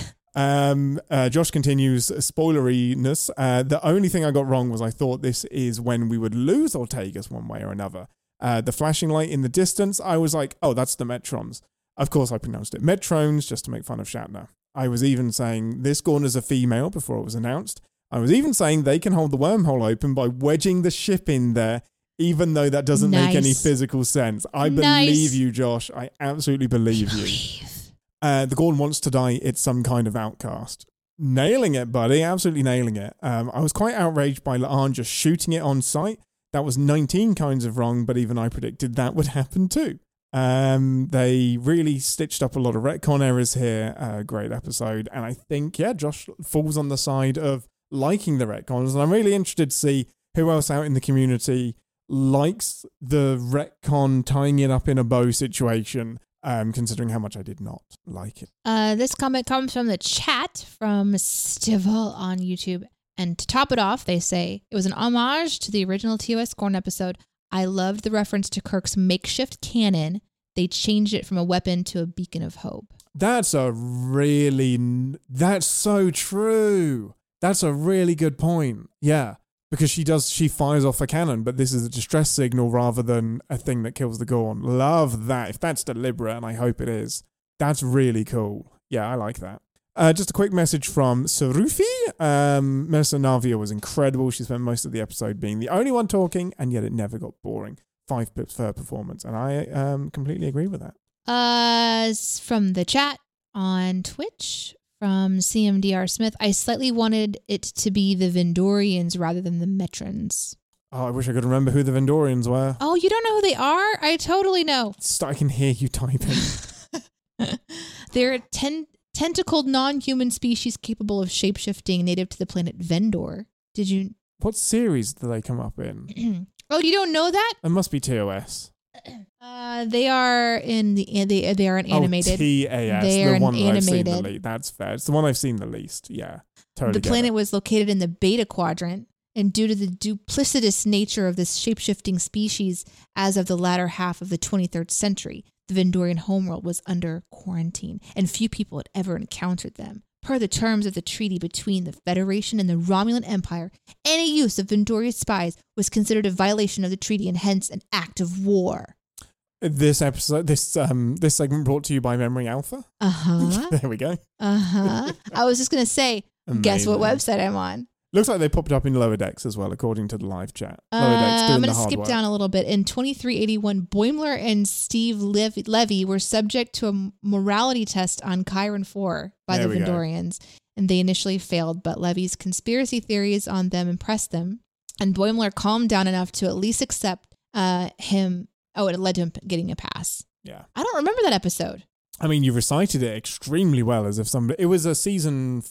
Um, uh, Josh continues spoileriness. Uh, the only thing I got wrong was I thought this is when we would lose Ortegas one way or another. Uh, the flashing light in the distance, I was like, oh, that's the Metrons. Of course, I pronounced it Metrones just to make fun of Shatner. I was even saying this Gorn is a female before it was announced. I was even saying they can hold the wormhole open by wedging the ship in there, even though that doesn't Nice. make any physical sense. I Nice. believe you, Josh. I absolutely believe you. Uh, the Gorn wants to die. It's some kind of outcast. Nailing it, buddy. Absolutely nailing it. Um, I was quite outraged by La'an just shooting it on sight. That was nineteen kinds of wrong, but even I predicted that would happen too. Um, they really stitched up a lot of retcon errors here. Uh, great episode. And I think, yeah, Josh falls on the side of liking the retcons. And I'm really interested to see who else out in the community likes the retcon tying it up in a bow situation. Um, considering how much I did not like it. Uh, this comment comes from the chat from Stival on YouTube. And to top it off, they say, it was an homage to the original T O S Gorn episode. I loved the reference to Kirk's makeshift cannon. They changed it from a weapon to a beacon of hope. That's a really, that's so true. That's a really good point. Yeah. Because she does, she fires off a cannon, but this is a distress signal rather than a thing that kills the Gorn. Love that. If that's deliberate, and I hope it is, that's really cool. Yeah, I like that. Uh, just a quick message from Sarufi. Um, Mersa Navia was incredible. She spent most of the episode being the only one talking, and yet it never got boring. Five pips for her performance, and I um, completely agree with that. Uh, from the chat on Twitch, from C M D R Smith, I slightly wanted it to be the Vendorians rather than the Metrons. Oh, I wish I could remember who the Vendorians were. Oh, you don't know who they are? I totally know. Just, I can hear you typing. They're a ten- tentacled non-human species capable of shapeshifting, native to the planet Vendor. Did you... What series do they come up in? Oh, you don't know that? It must be T O S. Uh, they are in the they they are an animated. Oh, T A S, They are the an one that I've seen the animated. least. That's fair. It's the one I've seen the least. Yeah, totally. The get planet it. was located in the Beta Quadrant, and due to the duplicitous nature of this shapeshifting species, as of the latter half of the twenty-third century, the Vendorian homeworld was under quarantine, and few people had ever encountered them. Per the terms of the treaty between the Federation and the Romulan Empire, any use of Vendorian spies was considered a violation of the treaty and hence an act of war. This episode, this um, this segment brought to you by Memory Alpha. Uh huh. There we go. Uh huh. I was just gonna say, guess what Amazing. website I'm on? Looks like they popped up in Lower Decks as well, according to the live chat. Uh, Lower Decks doing I'm the going to hard skip work. down a little bit. In twenty-three eighty-one, Boimler and Steve Lev- Levy were subject to a morality test on Chiron four by There the we go. Vendorians, and they initially failed, but Levy's conspiracy theories on them impressed them, and Boimler calmed down enough to at least accept uh, him. Oh, it led to him getting a pass. Yeah. I don't remember that episode. I mean, you recited it extremely well, as if somebody. It was a season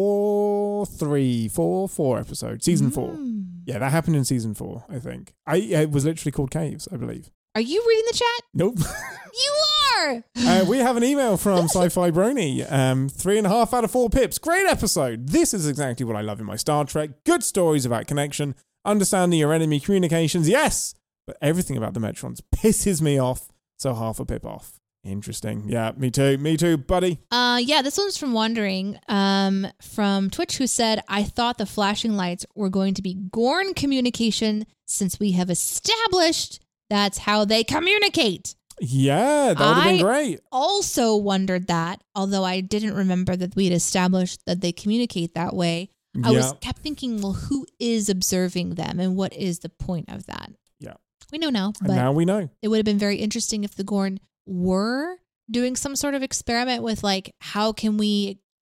four, three, four, four episode. Season four. Mm. Yeah, that happened in season four, I think. I it was literally called Caves, I believe. Are you reading the chat? Nope. You are! uh, we have an email from Sci-Fi Brony. Um, three and a half out of four pips. Great episode. This is exactly what I love in my Star Trek. Good stories about connection, understanding your enemy communications. Yes, but everything about the Metrons pisses me off. So half a pip off. Interesting. Yeah, me too. Me too, buddy. Uh, yeah, this one's from Wandering, um, from Twitch, who said, I thought the flashing lights were going to be Gorn communication since we have established that's how they communicate. Yeah, that would have been I- great. Also wondered that, although I didn't remember that we had established that they communicate that way. I was Yeah. kept thinking, well, who is observing them and what is the point of that? Yeah. We know now, And but now we know. it would have been very interesting if the Gorn were doing some sort of experiment with like, how can we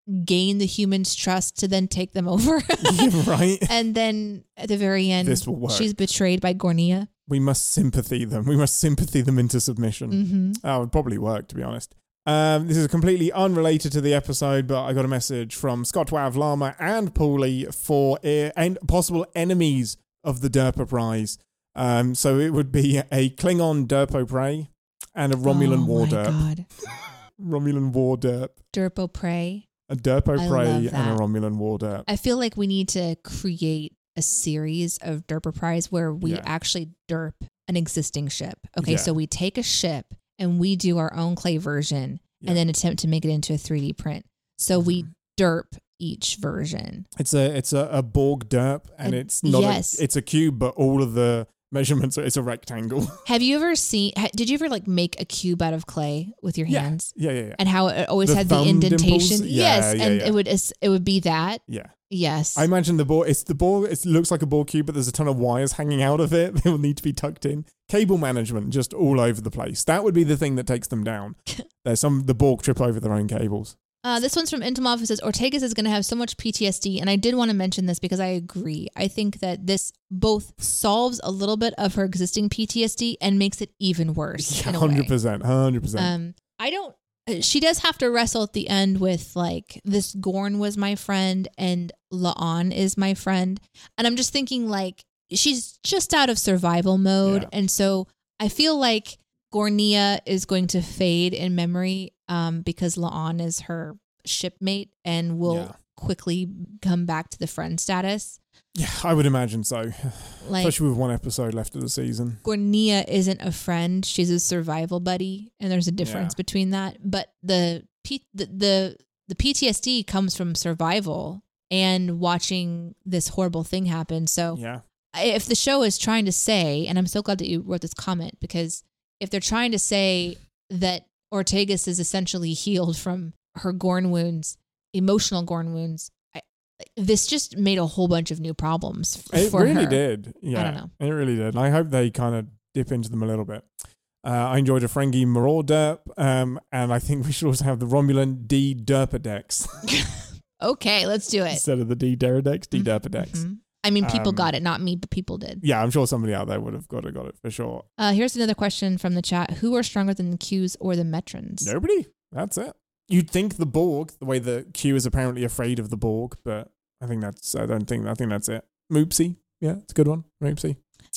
gain the humans' trust to then take them over. Right. And then at the very end, This will work. she's betrayed by Gornia. We must sympathy them. We must sympathy them into submission. Mm-hmm. That would probably work, to be honest. Um, this is completely unrelated to the episode, but I got a message from Scott Wav Lama and Paulie for uh, en- possible enemies of the Derpa Prize. Um, so it would be a Klingon Derpo Prey and a Romulan oh War my Derp. God. Romulan War Derp. Derpo Prey. A Derpo I Prey love and a that. Romulan War Derp. I feel like we need to create a series of Derper Prize where we Yeah. actually derp an existing ship. Okay, Yeah. so we take a ship and we do our own clay version Yeah. and then attempt to make it into a three D print. So we derp each version. It's a it's a, a Borg Derp, and Uh, it's not. yes. A, it's a cube, but all of the measurements are. It's a rectangle. Have you ever seen, ha- did you ever like make a cube out of clay with your Yeah. hands? Yeah, yeah, yeah. And how it always The had the thumb indentation. dimples? Yeah, yes, yeah, and yeah. it would it would be that. Yeah. Yes. I imagine the Borg. It's the Borg. It looks like a Borg cube, but there's a ton of wires hanging out of it. They will need to be tucked in. Cable management just all over the place. That would be the thing that takes them down. There's some the Borg trip over their own cables. Uh, this one's from Intimov. It says, Ortegas is going to have so much P T S D. And I did want to mention this because I agree. I think that this both solves a little bit of her existing P T S D and makes it even worse. in a way. Hundred percent. Hundred percent. Um, I don't, she does have to wrestle at the end with like, this Gorn was my friend and La'an is my friend. And I'm just thinking like, she's just out of survival mode. Yeah. And so I feel like Gornia is going to fade in memory um, because La'an is her shipmate and will Yeah. quickly come back to the friend status. Yeah, I would imagine so. Like Especially with one episode left of the season. Gornia isn't a friend; she's a survival buddy, and there's a difference Yeah. between that. But the, P- the the the P T S D comes from survival and watching this horrible thing happen. So Yeah. if the show is trying to say, and I'm so glad that you wrote this comment, because if they're trying to say that Ortegas is essentially healed from her Gorn wounds, emotional Gorn wounds, I, this just made a whole bunch of new problems f- It for really her. did. Yeah. I don't know. It really did. And I hope they kind of dip into them a little bit. Uh, I enjoyed a Ferengi Marauder, um, and I think we should also have the Romulan D Derpadex Okay, let's do it. instead of the D Deradex, D Derpadex. Mhm. I mean, people Um, got it, not me, but people did. Yeah, I'm sure somebody out there would have got it, got it for sure. Uh, here's another question from the chat. Who are stronger than the Qs or the Metrons? Nobody. That's it. You'd think the Borg, the way the Q is apparently afraid of the Borg, but I think that's, I don't think, I think that's it. Moopsie. Yeah, it's a good one. Moopsie.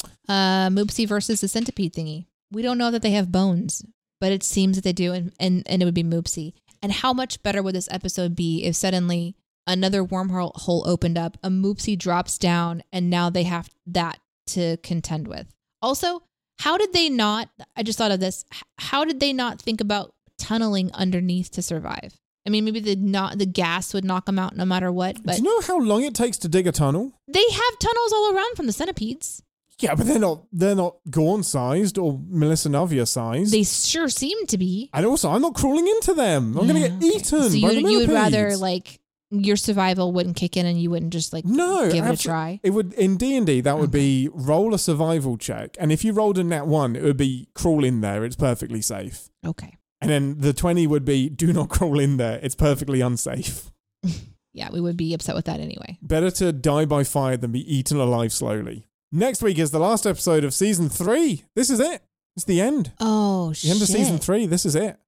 Uh, Moopsie versus the centipede thingy. We don't know that they have bones, but it seems that they do, and, and, and it would be Moopsie. And how much better would this episode be if suddenly another wormhole hole opened up, a Moopsie drops down, and now they have that to contend with? Also, how did they not, I just thought of this, h- how did they not think about tunneling underneath to survive? I mean, maybe the not the gas would knock them out no matter what, but Do you know how long it takes to dig a tunnel? they have tunnels all around from the centipedes. Yeah, but they're not they're not Gorn sized or Melissa Navia sized. They sure seem to be. And also, I'm not crawling into them. I'm Yeah, going to get okay. eaten So by you the you would rather millipedes. like your survival wouldn't kick in and you wouldn't just like no, give it a abso- try. It would in D and D that would be roll a survival check, and if you rolled a nat one, it would be crawl in there. It's perfectly safe. Okay. And then the twenty would be do not crawl in there. It's perfectly unsafe. Yeah, we would be upset with that anyway. Better to die by fire than be eaten alive slowly. Next week is the last episode of season three. This is it. It's the end. Oh The shit! end of season three. This is it.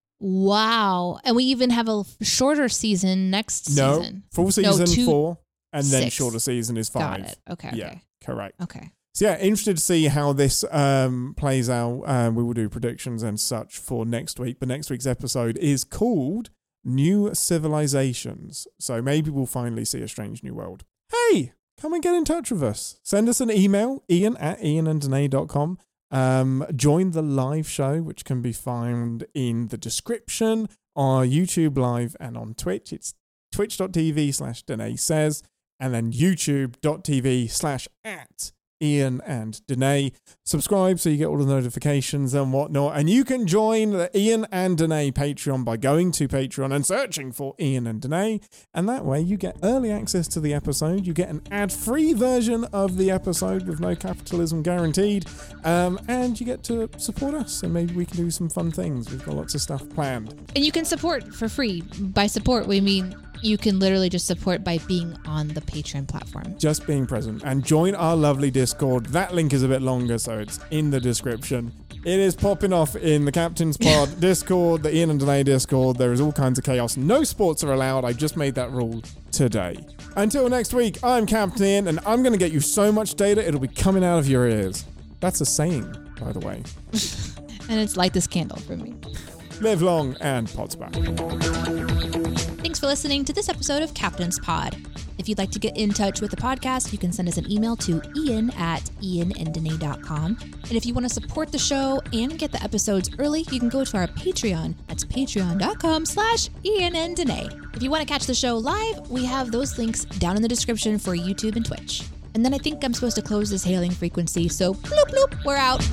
Wow, and we even have a shorter season next No, season. full season two- four, and then six. shorter season is five. Got it. Okay. Yeah, Okay. correct. Okay. So yeah, interested to see how this um, plays out. Um, we will do predictions and such for next week. But next week's episode is called New Civilizations. So maybe we'll finally see a strange new world. Hey, come and get in touch with us. Send us an email, Ian at ian and danae dot com. Um, join the live show, which can be found in the description on YouTube Live and on Twitch. It's twitch.tv slash Danae says, and then youtube.tv slash at Ian and Danae. Subscribe so you get all the notifications and whatnot. And you can join the Ian and Danae Patreon by going to Patreon and searching for Ian and Danae. And that way you get early access to the episode. You get an ad-free version of the episode with no capitalism guaranteed. Um, and you get to support us. And maybe we can do some fun things. We've got lots of stuff planned. And you can support for free. By support, we mean You can literally just support by being on the Patreon platform. Just being present. And join our lovely Discord. That link is a bit longer, so it's in the description. It is popping off in the Captain's Pod Discord, the Ian and Danae Discord. There is all kinds of chaos. No sports are allowed. I just made that rule today. Until next week, I'm Captain Ian, and I'm going to get you so much data, it'll be coming out of your ears. That's a saying, by the way. And it's light this candle for me. Live long and pods back. Thanks for listening to this episode of Captain's Pod. If you'd like to get in touch with the podcast, you can send us an email to ian at ian and danae dot com. And if you want to support the show and get the episodes early, you can go to our Patreon. That's patreon.com slash Ian and Danae. If you want to catch the show live, we have those links down in the description for YouTube and Twitch. And then I think I'm supposed to close this hailing frequency, so bloop bloop, we're out.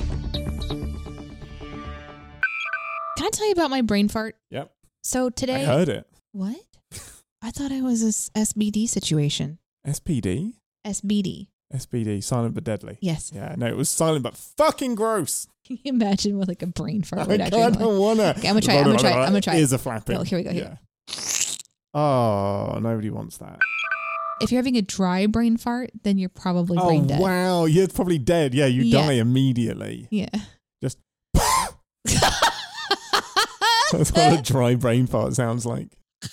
Can I tell you about my brain fart? Yep. So today... I heard it. What? I thought I was a S B D situation. S P D? S B D. S B D, silent but deadly. Yes. Yeah, no, it was silent but fucking gross. Can you imagine what like a brain fart I would actually kind look of like? want to. Okay, I'm gonna try it. I'm gonna try it. I'm gonna try it. Ears are flapping. Oh, here we go. Here. Yeah. Oh, nobody wants that. If you're having a dry brain fart, then you're probably Oh, brain dead. wow. You're probably dead. Yeah, you Yeah. die immediately. Yeah. Just. That's what a dry brain fart sounds like.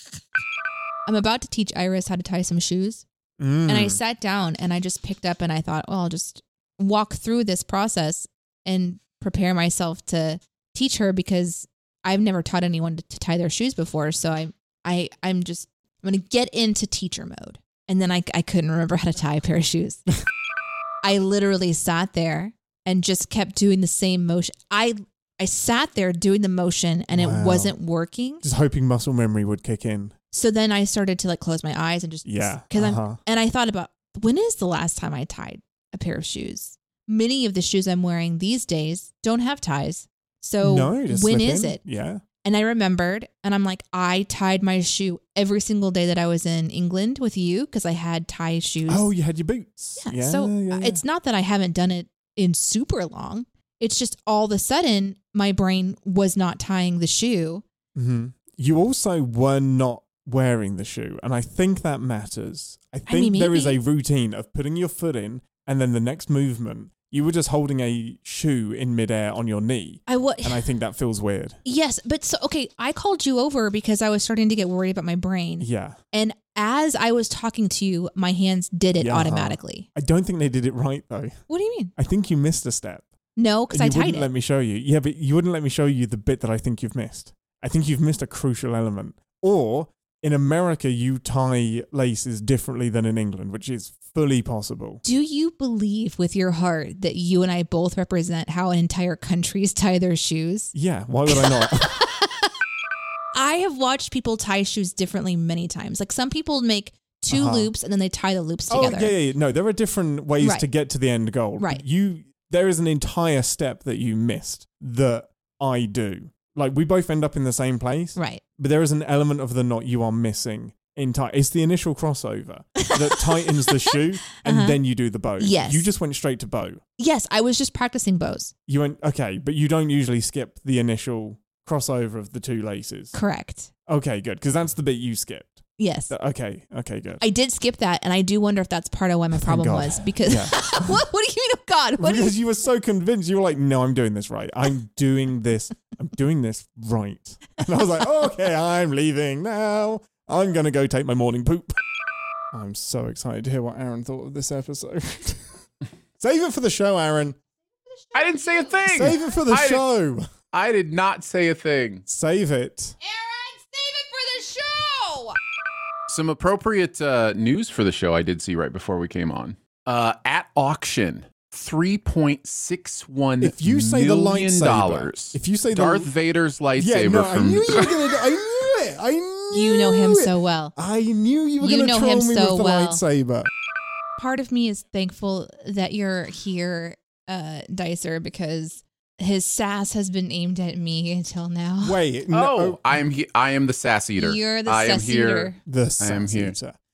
I'm about to teach Iris how to tie some shoes. Mm. And I sat down and I just picked up and I thought, well, I'll just walk through this process and prepare myself to teach her because I've never taught anyone to, to tie their shoes before. So I, I, I'm just, I'm going to get into teacher mode. And then I, I couldn't remember how to tie a pair of shoes. I literally sat there and just kept doing the same motion. I, I sat there doing the motion and Wow. it wasn't working. Just hoping muscle memory would kick in. So then I started to like close my eyes and just, Yeah. Cause uh-huh. I'm, and I thought about when is the last time I tied a pair of shoes? Many of the shoes I'm wearing these days don't have ties. So no, just when slip is in. it? Yeah. And I remembered and I'm like, I tied my shoe every single day that I was in England with you because I had tie shoes. Oh, you had your boots. yeah. Yeah. So yeah, yeah. it's not that I haven't done it in super long. It's just all of a sudden my brain was not tying the shoe. Mm-hmm. You also were not wearing the shoe. And I think that matters. I think I mean, there is a maybe. routine of putting your foot in and then the next movement, you were just holding a shoe in midair on your knee. I was. And I think that feels weird. Yes, but so okay, I called you over because I was starting to get worried about my brain. Yeah. And as I was talking to you, my hands did it Yeah. automatically. I don't think they did it right, though. What do you mean? I think you missed a step. No, because And I you tied wouldn't it. let me show you. Yeah, but you wouldn't let me show you the bit that I think you've missed. I think you've missed a crucial element. Or in America, you tie laces differently than in England, which is fully possible. Do you believe with your heart that you and I both represent how entire countries tie their shoes? Yeah, why would I not? I have watched people tie shoes differently many times. Like some people make two Uh-huh. loops and then they tie the loops Oh, together. yeah, yeah, yeah. No, there are different ways Right. to get to the end goal. Right. You, there is an entire step that you missed that I do. Like, we both end up in the same place. Right. But there is an element of the knot you are missing in tight. It's the initial crossover that tightens the shoe, and Uh-huh. then you do the bow. Yes. You just went straight to bow. Yes, I was just practicing bows. You went, okay, but you don't usually skip the initial crossover of the two laces. Correct. Okay, good, because that's the bit you skipped. Yes. Th- Okay, okay, good. I did skip that, and I do wonder if that's part of what my Thank problem God. was. Because Yeah. what? What do you mean, oh God? What do you, Because you were so convinced. You were like, no, I'm doing this right. I'm doing this. I'm doing this right. And I was like, okay, I'm leaving now. I'm going to go take my morning poop. I'm so excited to hear what Aaron thought of this episode. Save it for the show, Aaron. I didn't say a thing. Save it for the I show. Did, I did not say a thing. Save it. Aaron, save it for the show. Some appropriate uh, news for the show I did see right before we came on. Uh, at auction, three point six one If you say the million lightsaber, dollars. if you say the Darth Vader's lightsaber yeah, no, I from knew you were gonna. Do, I knew it. I knew. You know him it. so well. I knew you were You going to know troll him me so with the well. lightsaber. Part of me is thankful that you're here, uh, Dicer, because his sass has been aimed at me until now. Wait, Oh, no, I am he- I am the sass eater. You're the I am sass here. eater. the I am here. sass eater.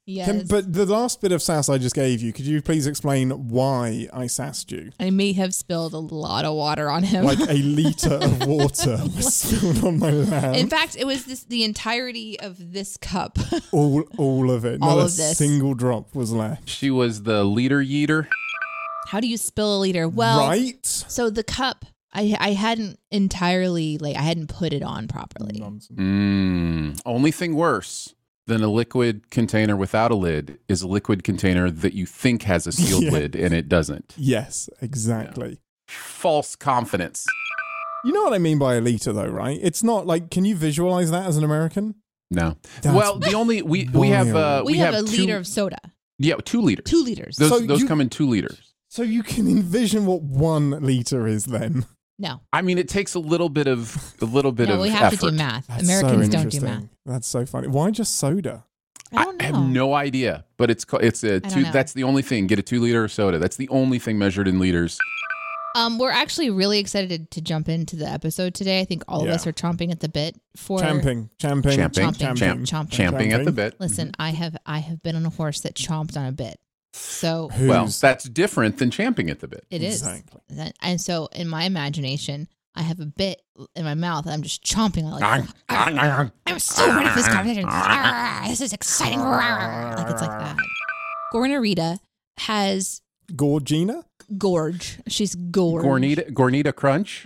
Yes. Can, but the last bit of sass I just gave you, could you please explain why I sassed you? I may have spilled a lot of water on him. Like a litre of water was spilled on my lamp. In fact, it was this the entirety of this cup. all, all of it. All Not of a this. single drop was left. She was the leader yeeter. How do you spill a liter? Well, right? so the cup, I I hadn't entirely, like, I hadn't put it on properly. Nonsense. Mm, only thing worse than a liquid container without a lid is a liquid container that you think has a sealed Yeah. lid and it doesn't. Yes, exactly. False confidence. You know what I mean by a litre, though, right? It's not like, can you visualize that as an American? No. That's well, the only we we have uh, We, we have, have a two, liter of soda. yeah two liters. Two liters. Those So those you- come in two liters. So you can envision what one litre is then. No. I mean, it takes a little bit of a little bit No, of we have effort. to do math. That's Americans so don't do interesting. math. That's so funny. Why just soda? I don't know. have no idea, but it's ca- it's a don't two. know. That's the only thing. Get a two liter of soda. That's the only thing measured in liters. Um, we're actually really excited to, to jump into the episode today. I think all of Yeah. us are chomping at the bit for Champing, champing, Champing, chomping, champ, chomping. champing at the bit. Listen, I have I have been on a horse that chomped on a bit. So Who's- Well, that's different than champing at the bit. it is. Exactly. That- And so in my imagination, I have a bit in my mouth and I'm just chomping on like I'm so ready for this conversation. Ah, this is exciting. Ah, like it's like that. Gornarita has Gorgina? gorge. She's gorge. Gornita, Gornita Crunch.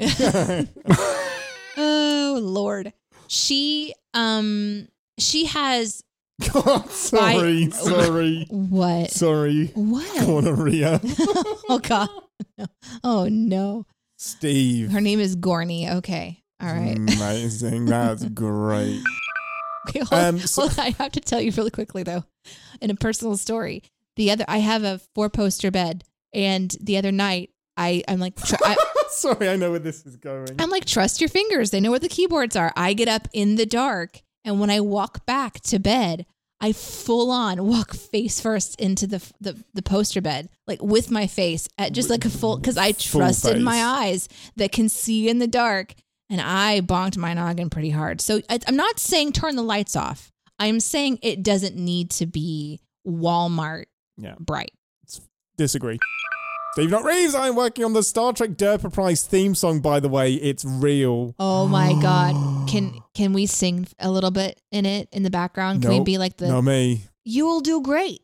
Oh Lord. She um she has God, sorry, By- sorry, what? sorry. What? Gonorrhea. Oh God. Oh no. Steve. Her name is Gorny. Okay. All right. Amazing. That's great. Okay, hold, Um, so- hold on. I have to tell you really quickly though, in a personal story. The other, I have a four poster bed, and the other night, I I'm like, tr- I, Sorry, I know where this is going. I'm like, trust your fingers. They know where the keyboards are. I get up in the dark, and when I walk back to bed, I full on walk face first into the the, the poster bed, like with my face at just like a full, because I Full trusted face. my eyes that can see in the dark, and I bonked my noggin pretty hard. So I, I'm not saying turn the lights off. I'm saying it doesn't need to be Walmart Yeah. bright. Disagree. Steve Not Reeves, I'm working on the Star Trek Derpa Prize theme song, by the way. It's real. Oh my God. Can can we sing a little bit in it in the background? Can we Nope. be like the No, me. You'll do great?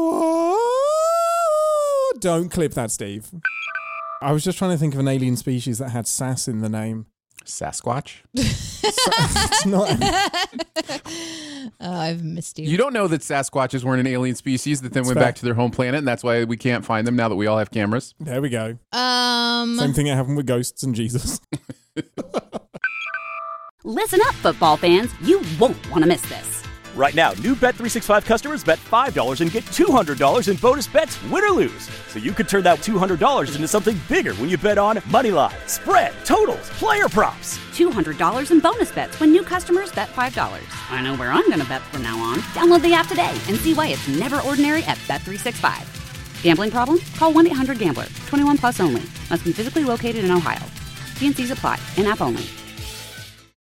Oh, don't clip that, Steve. I was just trying to think of an alien species that had sass in the name. Sasquatch. It's not. Oh, I've missed you. You don't know that Sasquatches weren't an alien species that then It's went fair. back to their home planet, and that's why we can't find them now that we all have cameras. There we go. um Same thing that happened with ghosts and Jesus. Listen up, football fans. You won't want to miss this. Right now, new Bet three sixty-five customers bet five dollars and get two hundred dollars in bonus bets, win or lose. So you could turn that two hundred dollars into something bigger when you bet on money line, spread, totals, player props. two hundred dollars in bonus bets when new customers bet five dollars. I know where I'm going to bet from now on. Download the app today and see why it's never ordinary at Bet three sixty-five. Gambling problem? Call one eight hundred gambler. twenty-one plus only. Must be physically located in Ohio. T N Cs apply. In-app only.